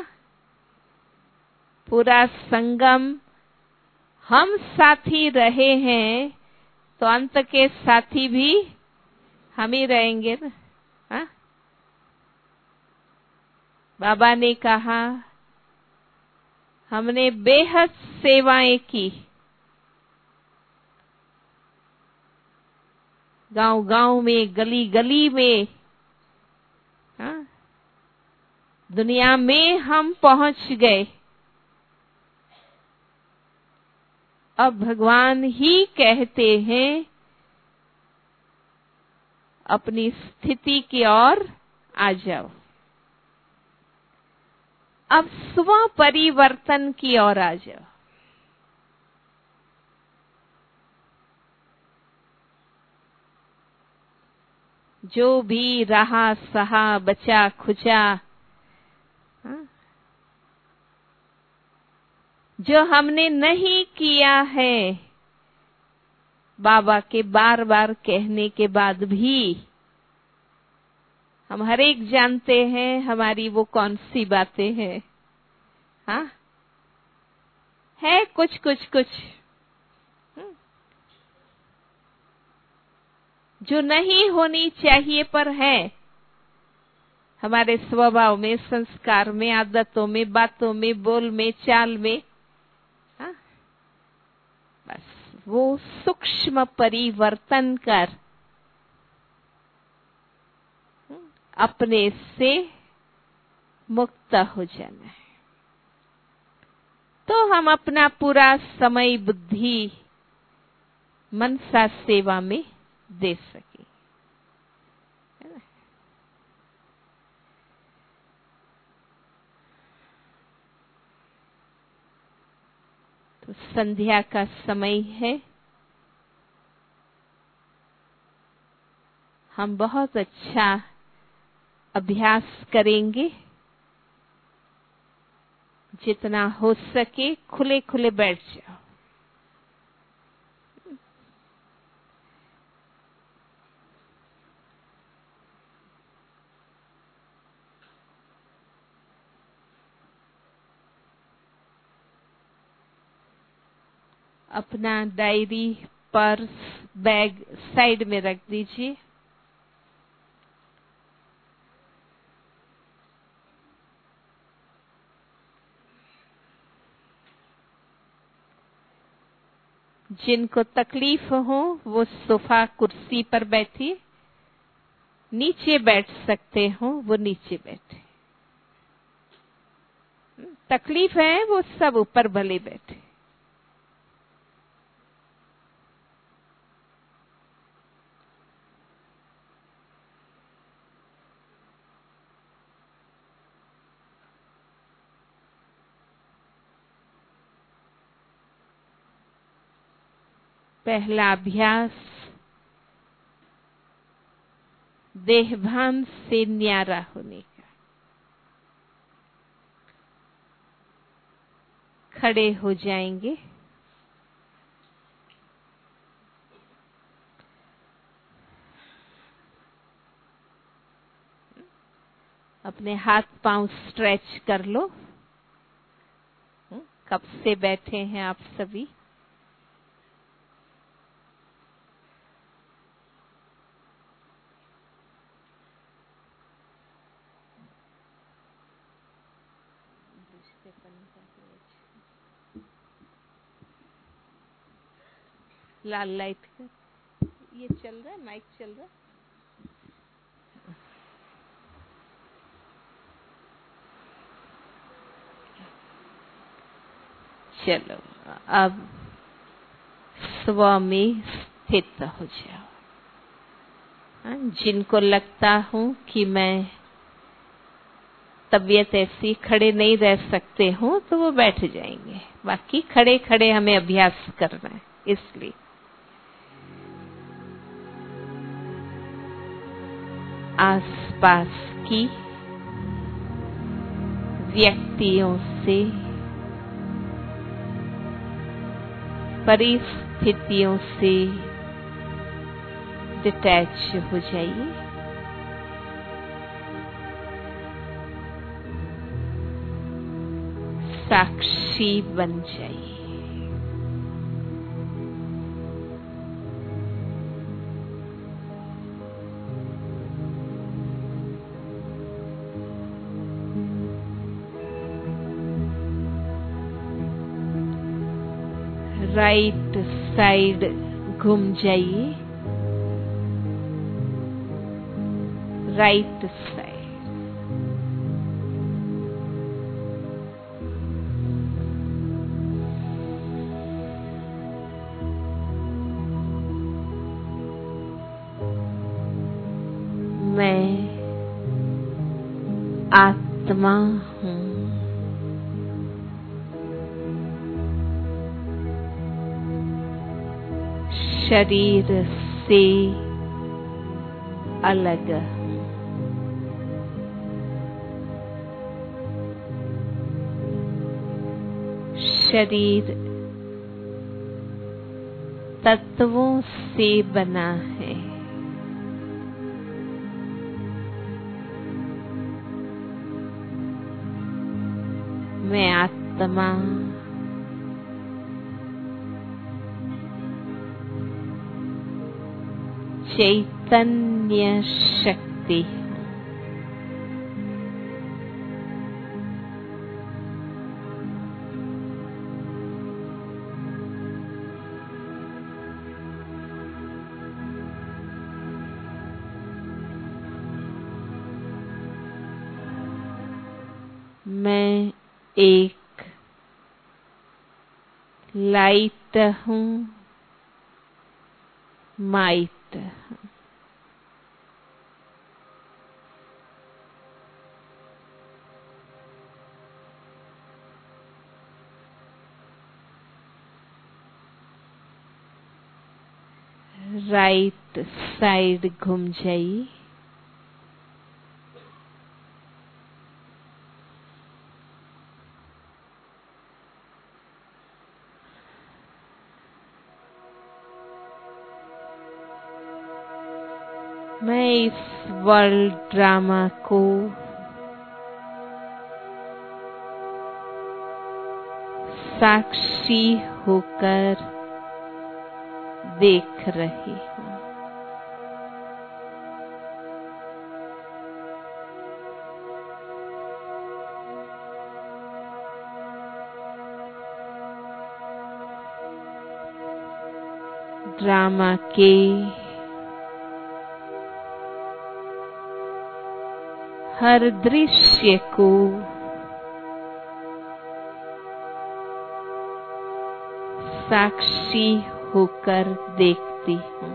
पूरा संगम हम साथी रहे हैं तो अंत के साथी भी हम ही रहेंगे ना। हाँ? बाबा ने कहा हमने बेहद सेवाएं की, गांव गांव में, गली गली में, हाँ? दुनिया में हम पहुंच गए। अब भगवान ही कहते हैं अपनी स्थिति की ओर आ जाओ, अब स्व परिवर्तन की ओर आ जाओ। जो भी रहा सहा बचा खुचा, हाँ? जो हमने नहीं किया है, बाबा के बार बार कहने के बाद भी हम हर एक जानते हैं हमारी वो कौन सी बातें हैं। हाँ, है कुछ कुछ कुछ जो नहीं होनी चाहिए पर है हमारे स्वभाव में, संस्कार में, आदतों में, बातों में, बोल में, चाल में। हाँ? बस वो सूक्ष्म परिवर्तन कर अपने से मुक्त हो जाना है, तो हम अपना पूरा समय बुद्धि मनसा सेवा में दे सके। है ना? तो संध्या का समय है, हम बहुत अच्छा अभ्यास करेंगे। जितना हो सके खुले खुले बैठ जाओ। अपना डायरी, पर्स, बैग साइड में रख दीजिए। जिनको तकलीफ हो वो सोफा कुर्सी पर बैठिए, नीचे बैठ सकते हो वो नीचे बैठे, तकलीफ है वो सब ऊपर भले बैठे। पहला अभ्यास देहभान से न्यारा होने का। खड़े हो जाएंगे, अपने हाथ पांव स्ट्रेच कर लो। कब से बैठे हैं आप सभी? लाल लाइट का ये चल रहा है, माइक चल रहा है। चलो अब स्व में स्थित हो जाओ। हाँ, जिनको लगता हो कि मैं तबीयत ऐसी खड़े नहीं रह सकते हो तो वो बैठ जाएंगे, बाकी खड़े खड़े हमें अभ्यास करना है। इसलिए आसपास की व्यक्तियों से, परिस्थितियों से डिटैच हो जाइए। साक्षी बन जाइए। राइट साइड घूम जाइए। राइट साइड मैं आत्मा हूँ। शरीर से अलग हूँ। शरीर तत्वों से बना है। मैं आत्मा चैतन्य शक्ति हूँ। मैं एक लाइट हूँ, माइट हूँ। राइट साइड घूम जाइए। मैं इस वर्ल्ड ड्रामा को साक्षी होकर देख रही हूँ। ड्रामा के हर दृश्य को साक्षी होकर देखती हूँ।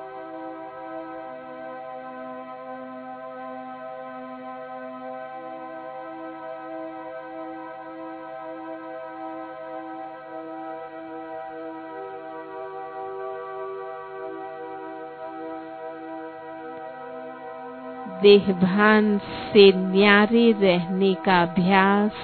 देहभान से न्यारे रहने का अभ्यास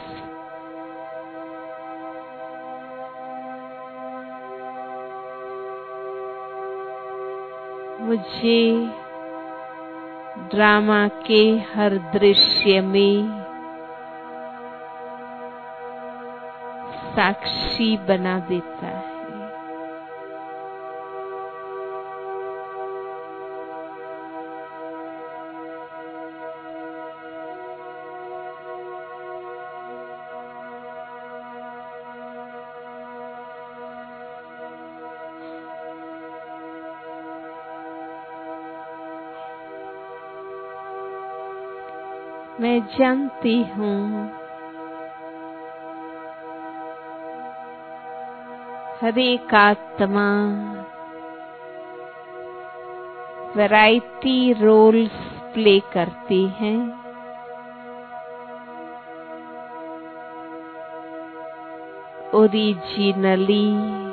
मुझे ड्रामा के हर दृश्य में साक्षी बना देता है। मैं जानती हूँ हर एक आत्मा वैरायटी रोल्स प्ले करती हैं। ओरिजिनली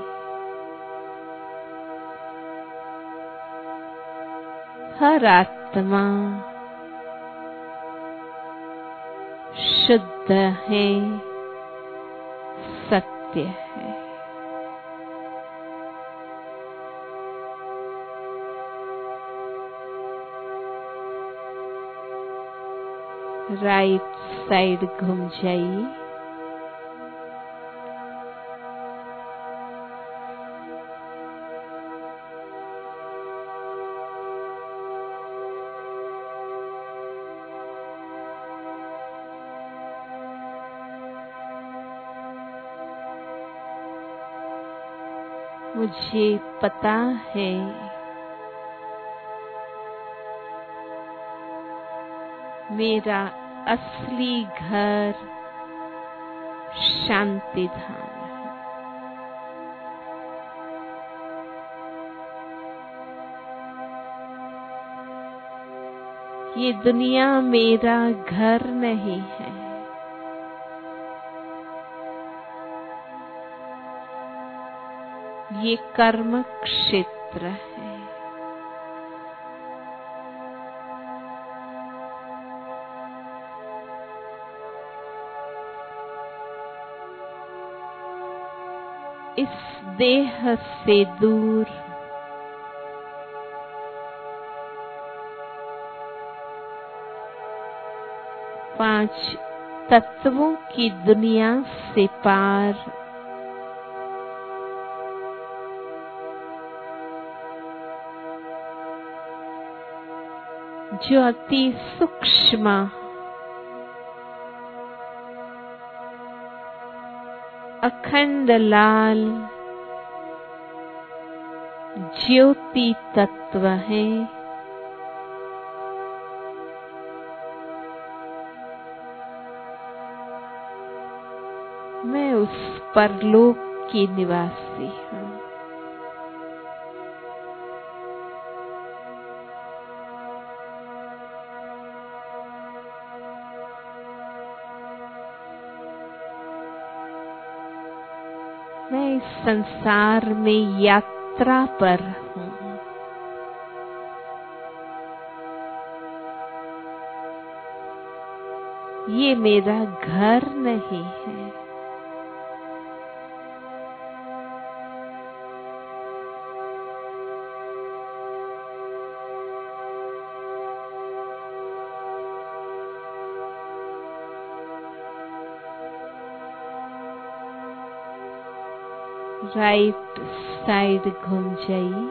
हर आत्मा शुद्ध है, सत्य है। राइट साइड घूम जाइए। मुझे पता है मेरा असली घर शांति धाम है। ये दुनिया मेरा घर नहीं है। ये कर्म क्षेत्र है। इस देह से दूर पांच तत्वों की दुनिया से पार जो अति सूक्ष्म अखंड लाल ज्योति तत्व है, मैं उस परलोक की निवासी हूँ। मैं इस संसार में यात्रा पर हूँ। ये मेरा घर नहीं है। राइट साइड घूम जाइए।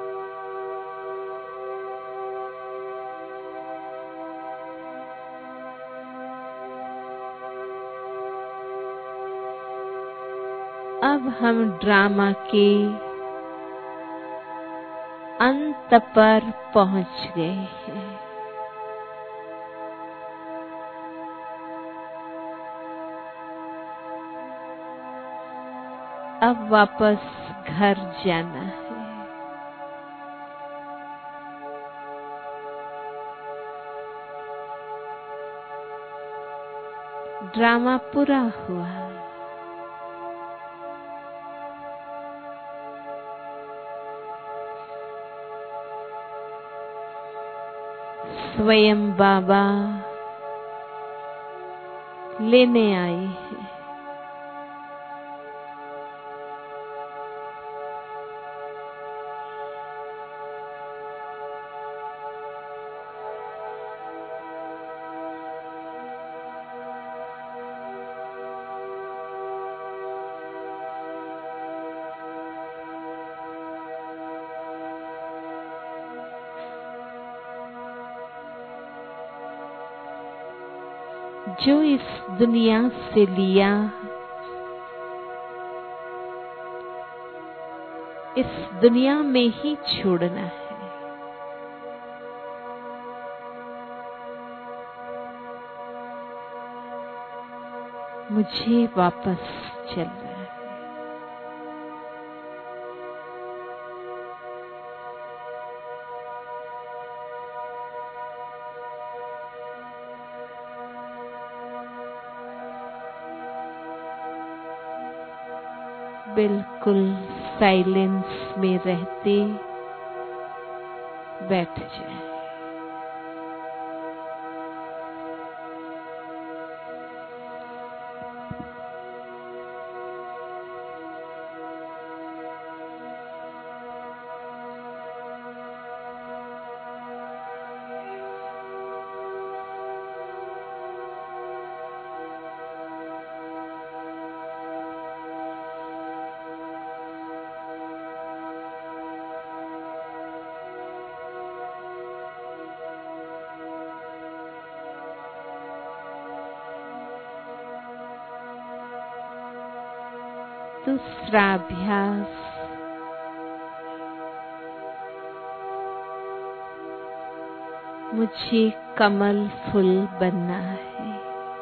अब हम ड्रामा के अंत पर पहुंच गए हैं। अब वापस घर जाना है। ड्रामा पूरा हुआ। स्वयं बाबा लेने आए हैं। जो इस दुनिया से लिया, इस दुनिया में ही छोड़ना है। मुझे वापस चलना है। बिल्कुल साइलेंस में रहते बैठ जाए। दूसरा अभ्यास, मुझे कमल फूल बनना है।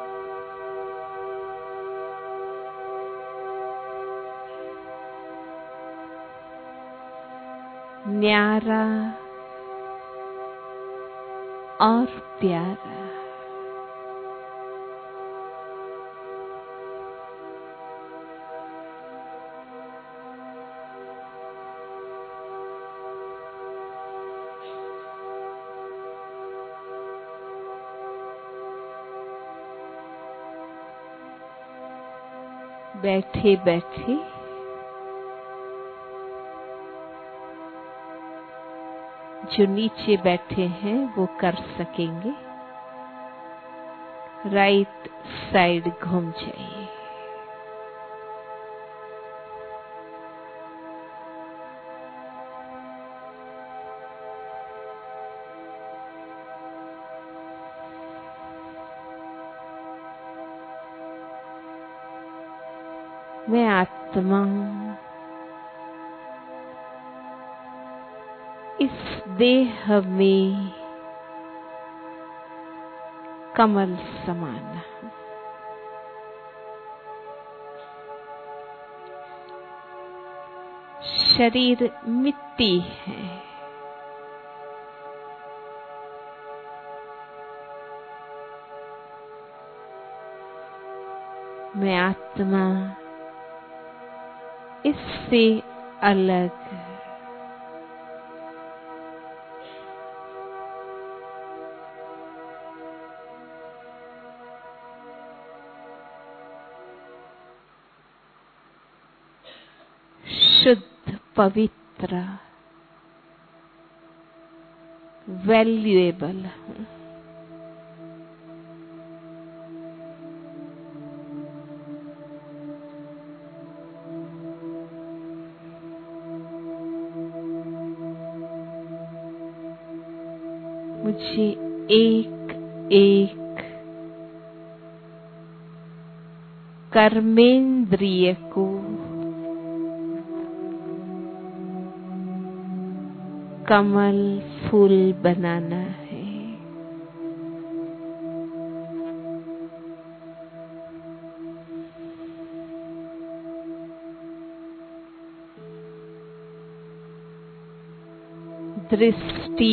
न्यारा और प्यारा। बैठे बैठे जो नीचे बैठे हैं वो कर सकेंगे, राइट साइड घूम जाइए। मैं आत्मा हूं, इस देह में कमल समान हूं। शरीर मिट्टी है, मैं आत्मा इससे अलग। शुद्ध, पवित्र, वैल्यूएबल हूं। मुझे एक एक कर्मेंद्रिय को कमल फूल बनाना है। दृष्टि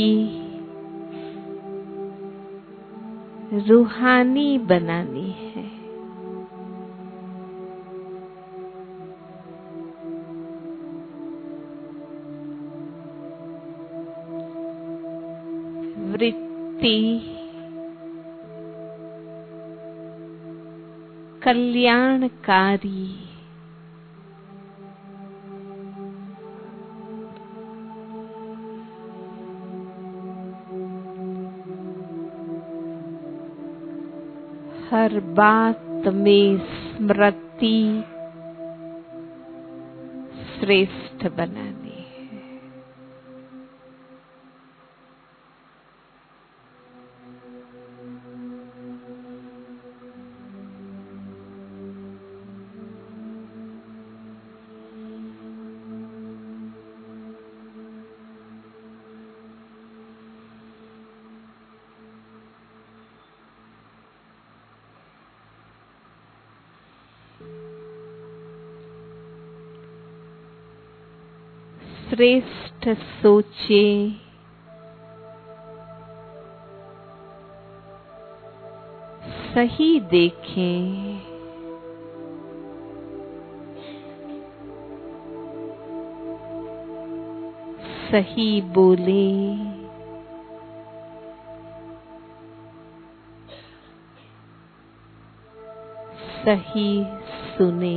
रूहानी बनानी है। वृत्ति कल्याणकारी, हर बात में स्मृति श्रेष्ठ बनानी है। श्रेष्ठ सोचे, सही देखें, सही बोले, सही सुने।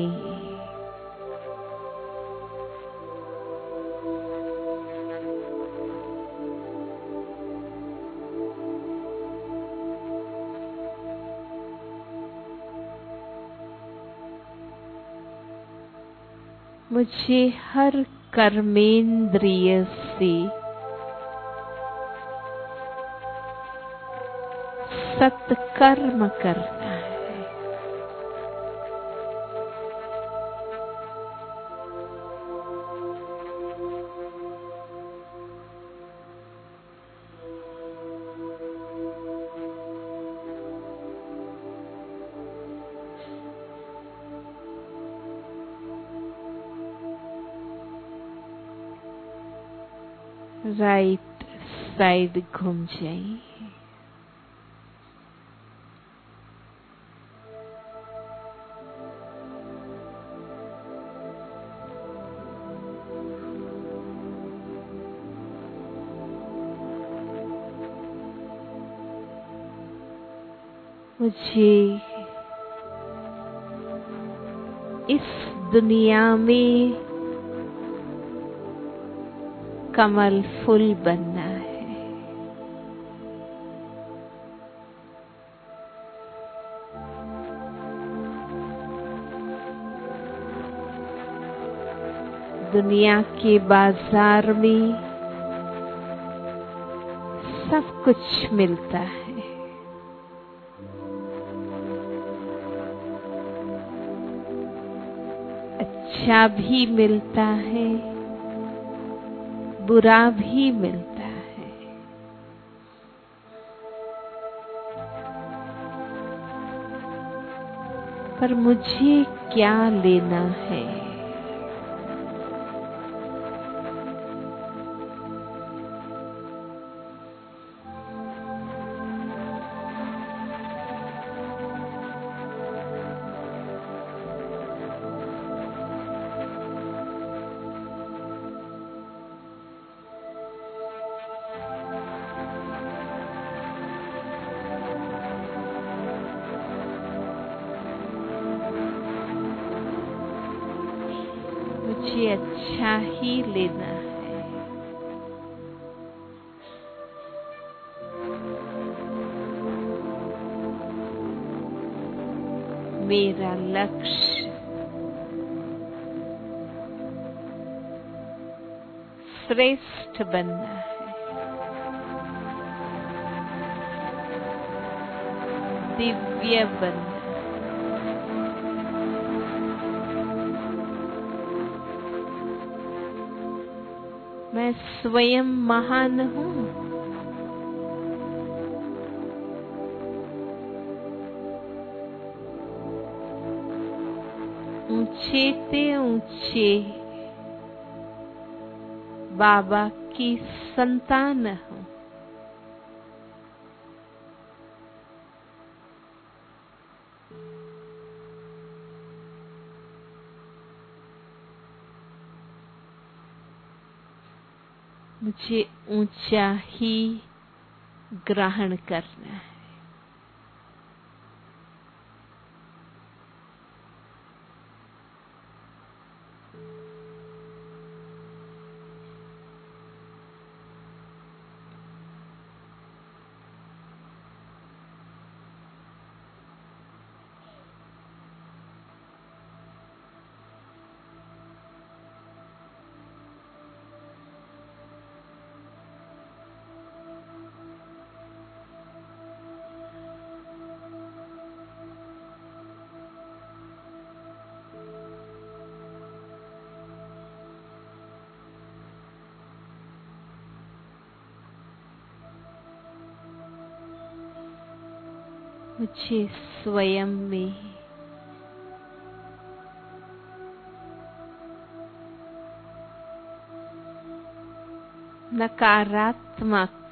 मुझे हर कर्मेंद्रिय से सत्कर्म करना है। राइट साइड घूम जाइए। मुझे इस दुनिया में कमल फूल बनना है। दुनिया के बाजार में सब कुछ मिलता है, अच्छा भी मिलता है, बुरा भी मिलता है। पर मुझे क्या लेना है? मुझे अच्छा ही लेना है। मेरा लक्ष्य श्रेष्ठ बनना है, दिव्य बनना। मैं स्वयं महान हूँ। ऊंचे से ऊंचे बाबा की संतान हूँ। मुझे ऊंचा ही ग्रहण करना है। मुझे स्वयं में नकारात्मक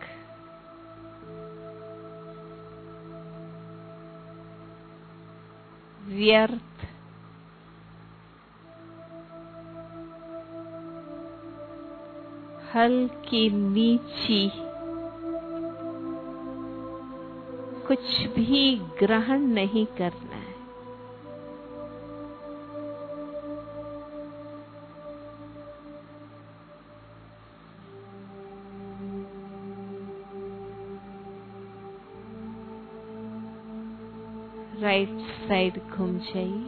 व्यर्थ स्थल के नीचे कुछ भी ग्रहण नहीं करना है। राइट साइड घूम जाइए।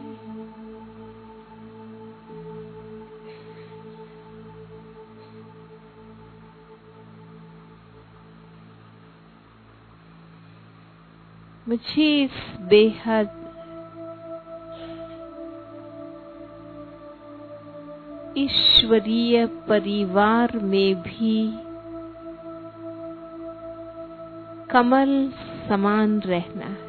मुझे इस बेहद ईश्वरीय परिवार में भी कमल समान रहना है।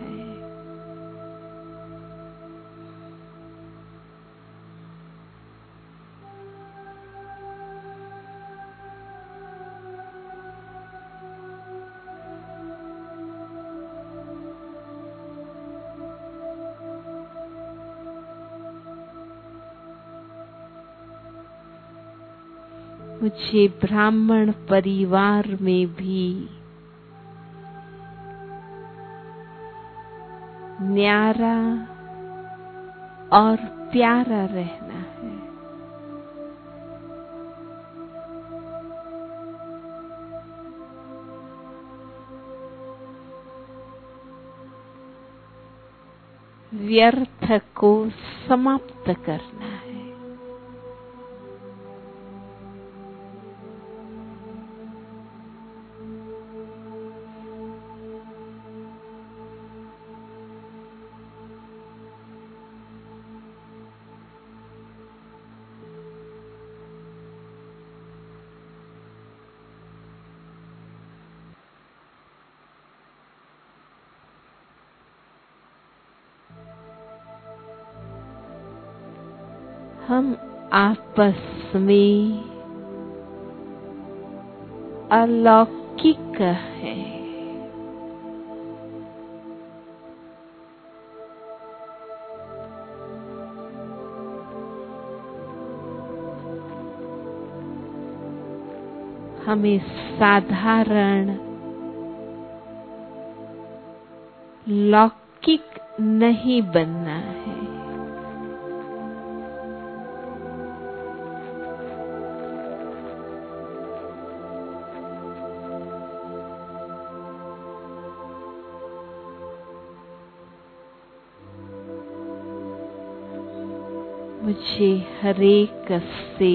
मुझे ब्राह्मण परिवार में भी न्यारा और प्यारा रहना है। व्यर्थ को समाप्त करना है। हम आपस में अलौकिक हैं। हमें साधारण लौकिक नहीं बनना है। मुझे हरेक से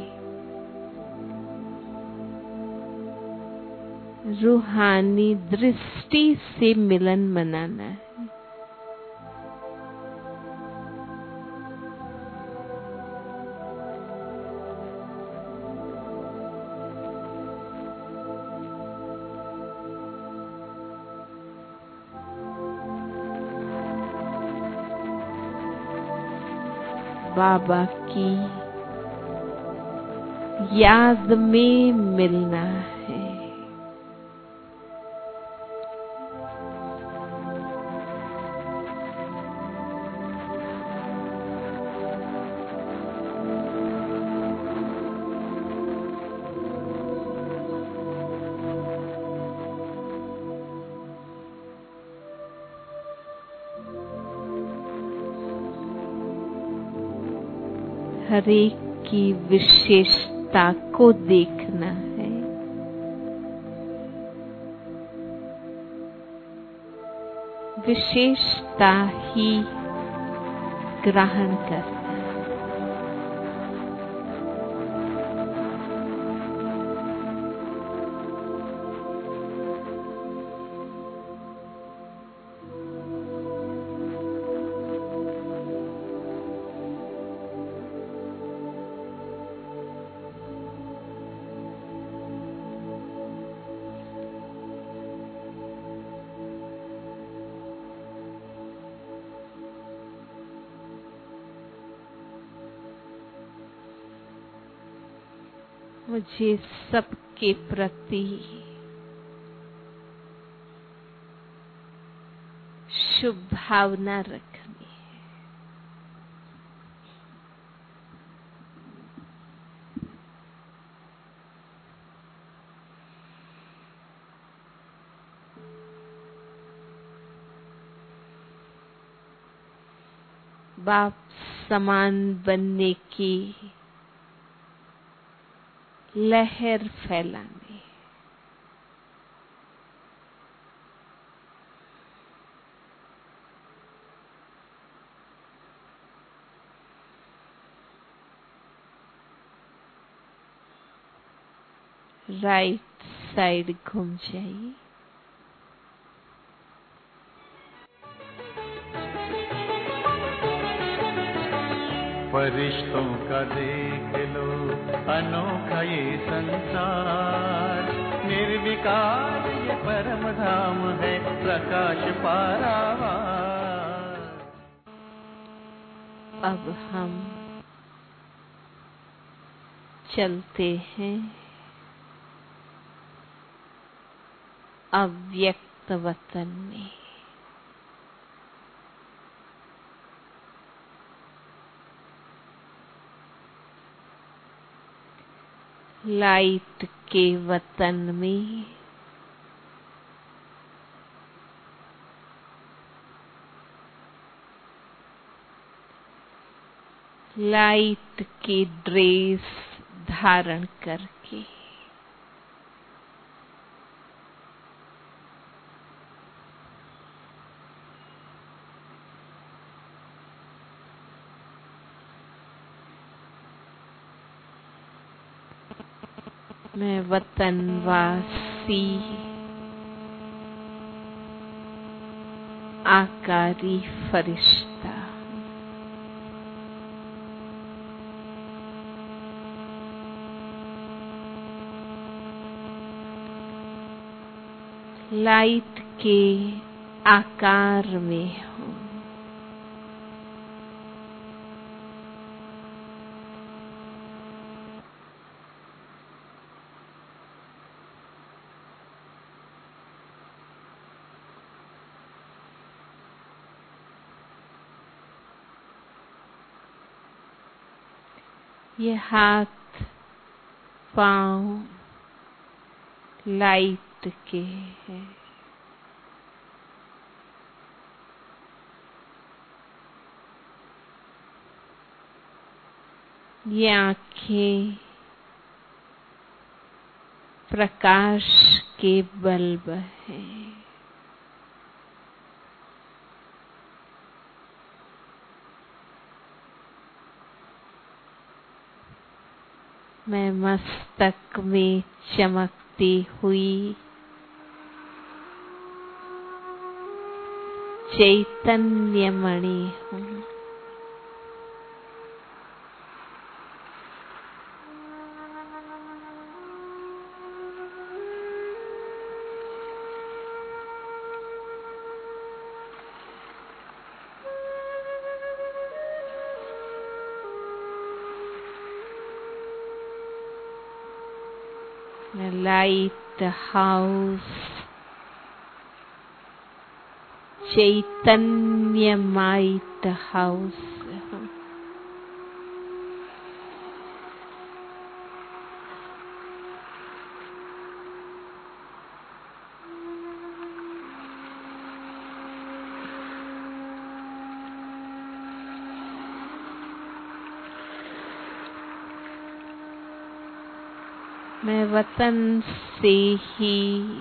रूहानी दृष्टि से मिलन मनाना है। बाबा की याद में मिलना है। हर एक की विशेषता को देखना है। विशेषता ही ग्रहण करना। मुझे सबके प्रति शुभ भावना रखनी है। बाप समान बनने की लहर फैलाने। राइट साइड घूम जाइए। फरिश्तों का देख लो अनोखा ये संसार, निर्विकार ये परम धाम है प्रकाश पारावार। अब हम चलते हैं अव्यक्त वतन में। लाइट के वतन में लाइट की ड्रेस धारण करके मैं वतनवासी आकारी फरिश्ता लाइट के आकार में हूँ। ये हाथ पांव लाइट के हैं। ये आंखें प्रकाश के बल्ब हैं। मैं मस्तक में चमकती हुई चैतन्य मणि हूँ। मैं lighthouse Chaitanya might house हूँ। मैं वतन से ही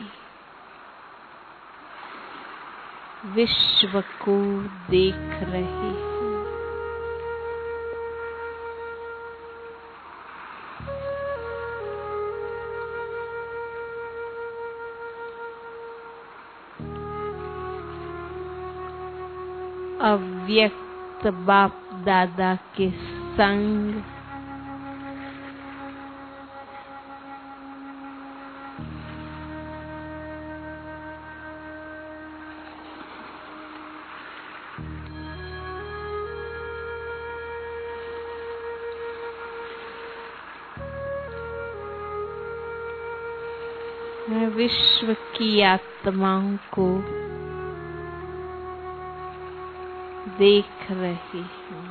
विश्व को देख रही हूँ। अव्यक्त बाप दादा के संग मैं विश्व की आत्माओं को देख रही हूँ।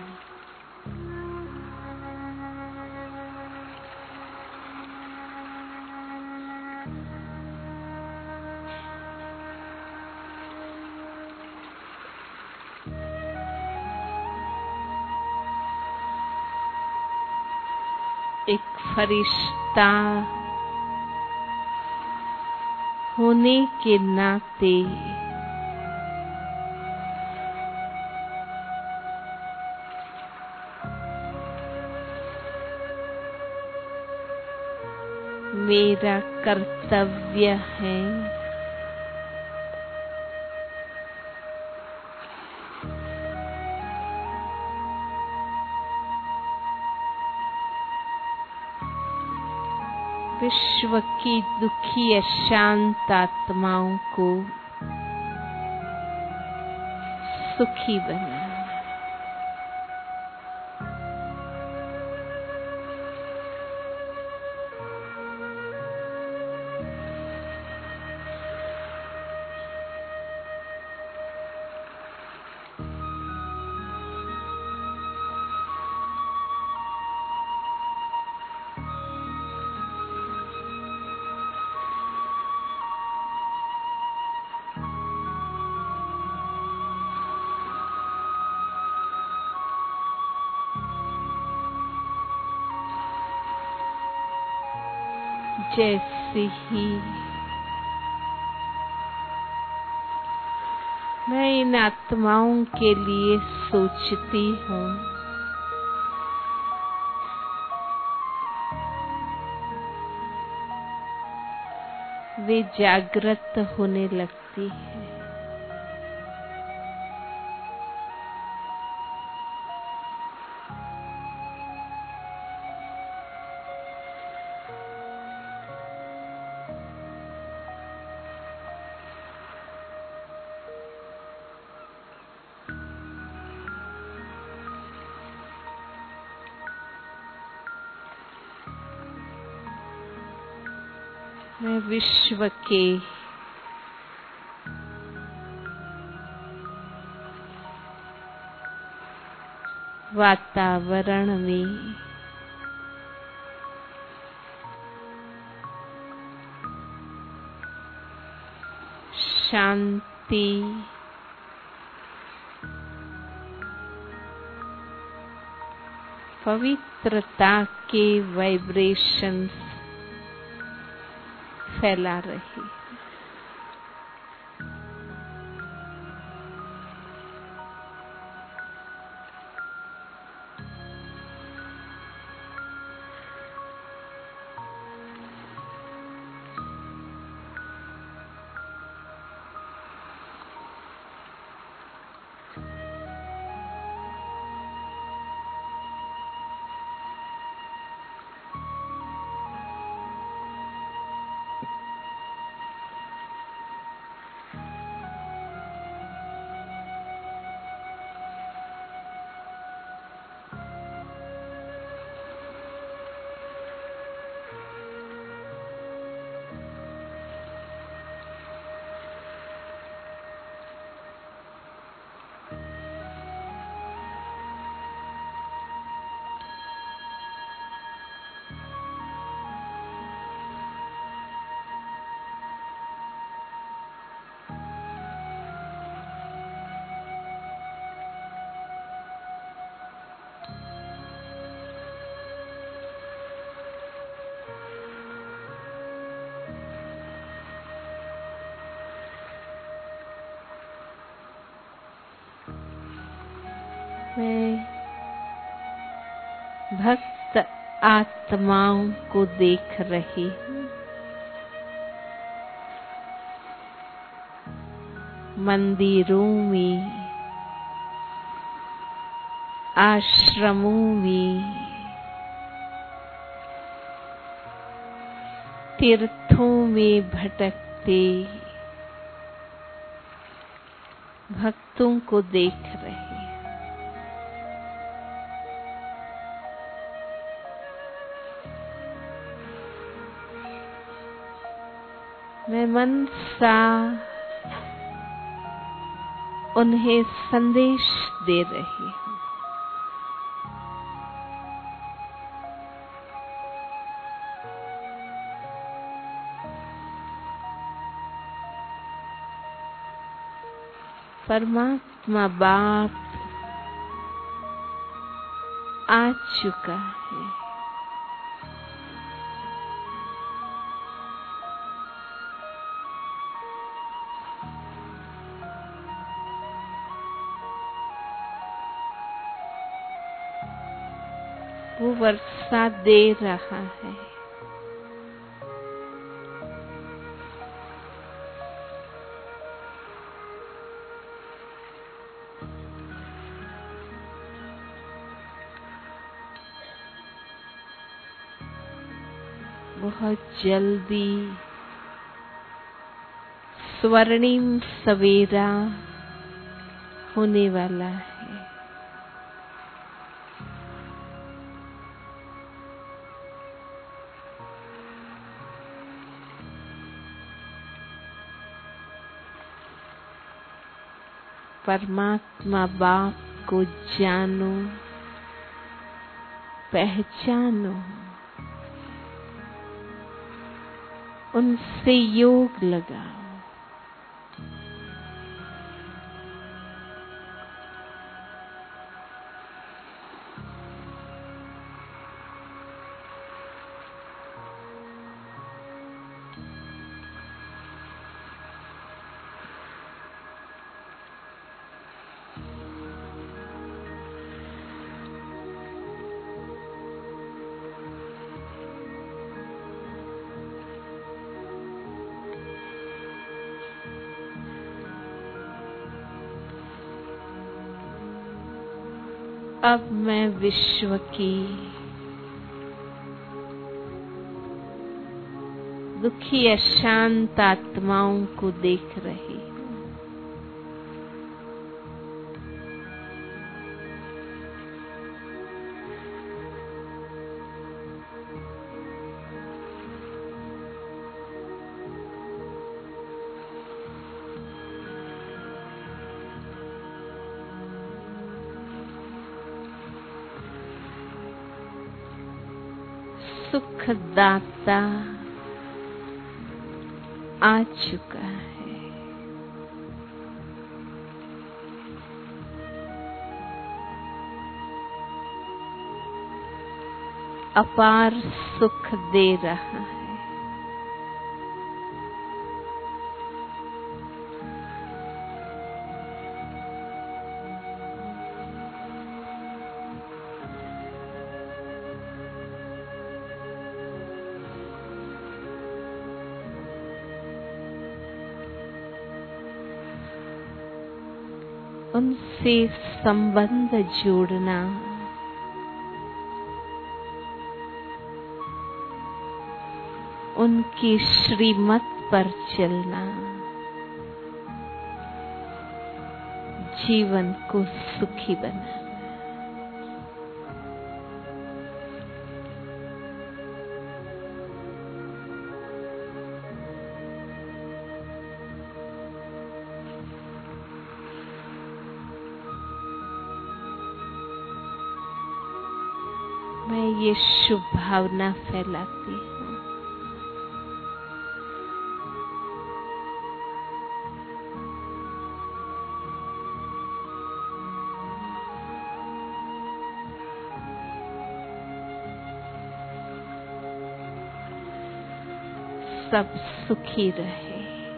एक फरिश्ता होने के नाते मेरा कर्तव्य है विश्व की दुखी अशांत आत्माओं को सुखी बनाना। जैसे ही मैं इन आत्माओं के लिए सोचती हूँ, वे जागृत होने लगती है। मैं विश्व के वातावरण में शांति, पवित्रता के वाइब्रेशंस फैला रही। मैं भक्त आत्माओं को देख रही हूँ। मंदिरों में, आश्रमों में, तीर्थों में भटकते भक्तों को देख रही। मैं मन सा उन्हें संदेश दे रही हूँ। परमात्मा बाप आ चुका है। वो वर्षा दे रहा है। बहुत जल्दी स्वर्णिम सवेरा होने वाला है। परमात्मा बाप को जानो, पहचानो, उनसे योग लगाओ। अब मैं विश्व की दुखी अशांत आत्माओं को देख रही हूँ। सुखदाता आ चुका है। अपार सुख दे रहा है। उनसे संबंध जोड़ना, उनकी श्रीमत पर चलना जीवन को सुखी बनाना। मैं ये शुभ भावना फैलाती हूँ। सब सुखी रहे,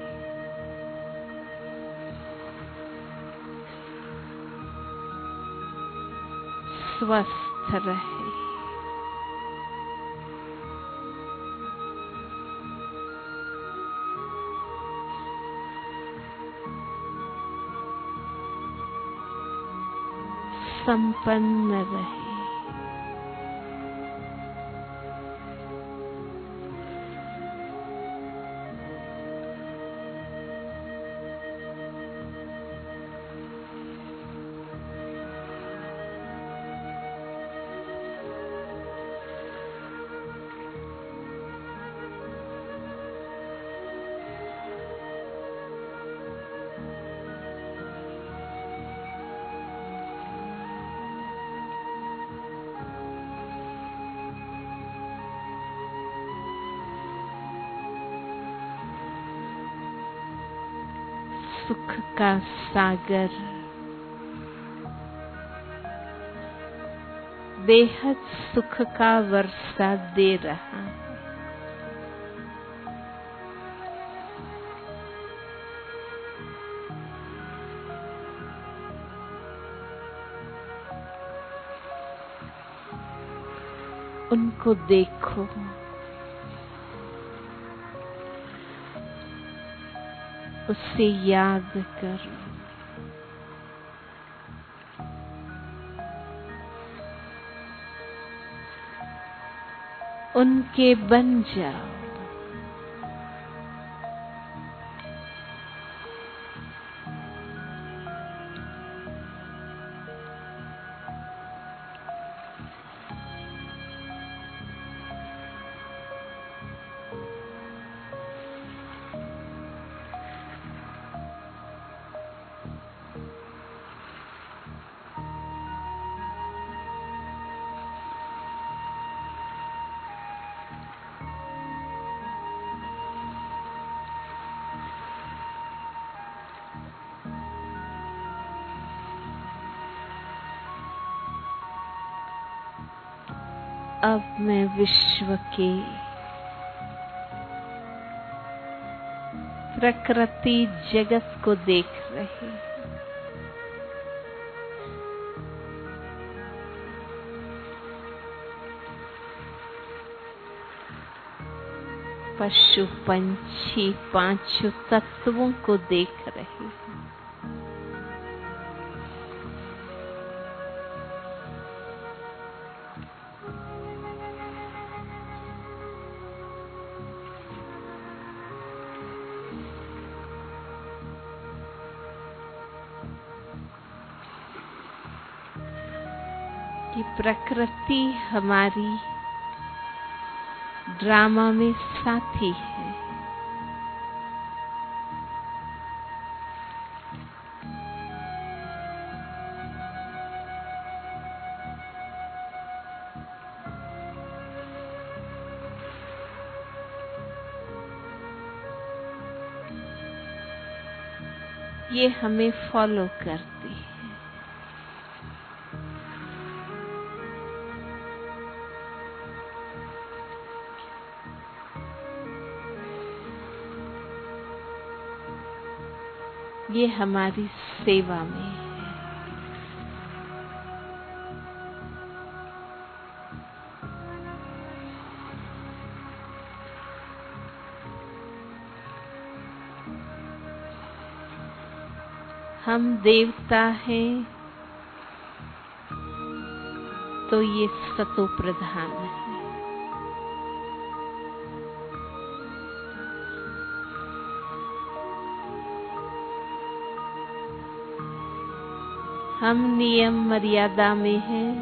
स्वस्थ रहे, संपन्न रहे। सुख का सागर बेहद सुख का वर्षा दे रहा है। उनको देखो, उससे याद करो, उनके बन जाओ। अब मैं विश्व के प्रकृति जगत को देख रही हूँ। पशु पंछी पांचों तत्वों को देख रही हूँ। कि प्रकृति हमारी ड्रामा में साथी है। ये हमें फॉलो करती है। ये हमारी सेवा में है। हम देवता हैं तो ये सतो प्रधान है। हम नियम मर्यादा में हैं,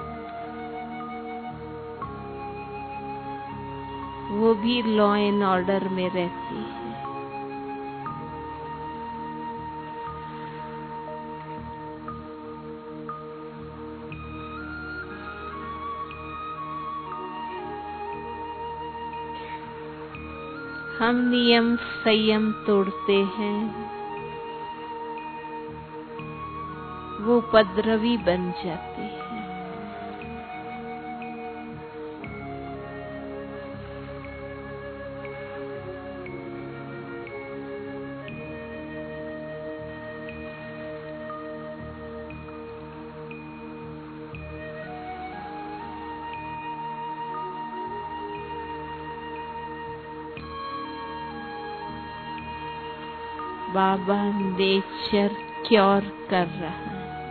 वो भी लॉ एंड ऑर्डर में रहती है। हम नियम संयम तोड़ते हैं, वो उपद्रवी बन जाते हैं। बाबा नेचर क्योर कर रहा है।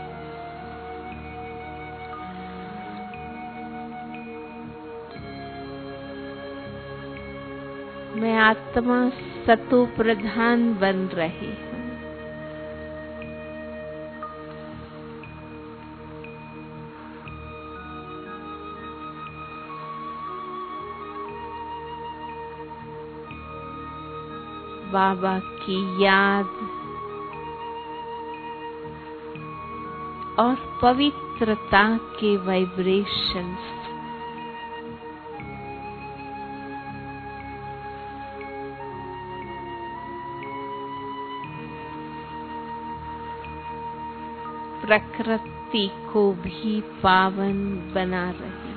मैं आत्मा सतो प्रधान बन रही हूँ। बाबा की याद और पवित्रता के वाइब्रेशंस प्रकृति को भी पावन बना रही।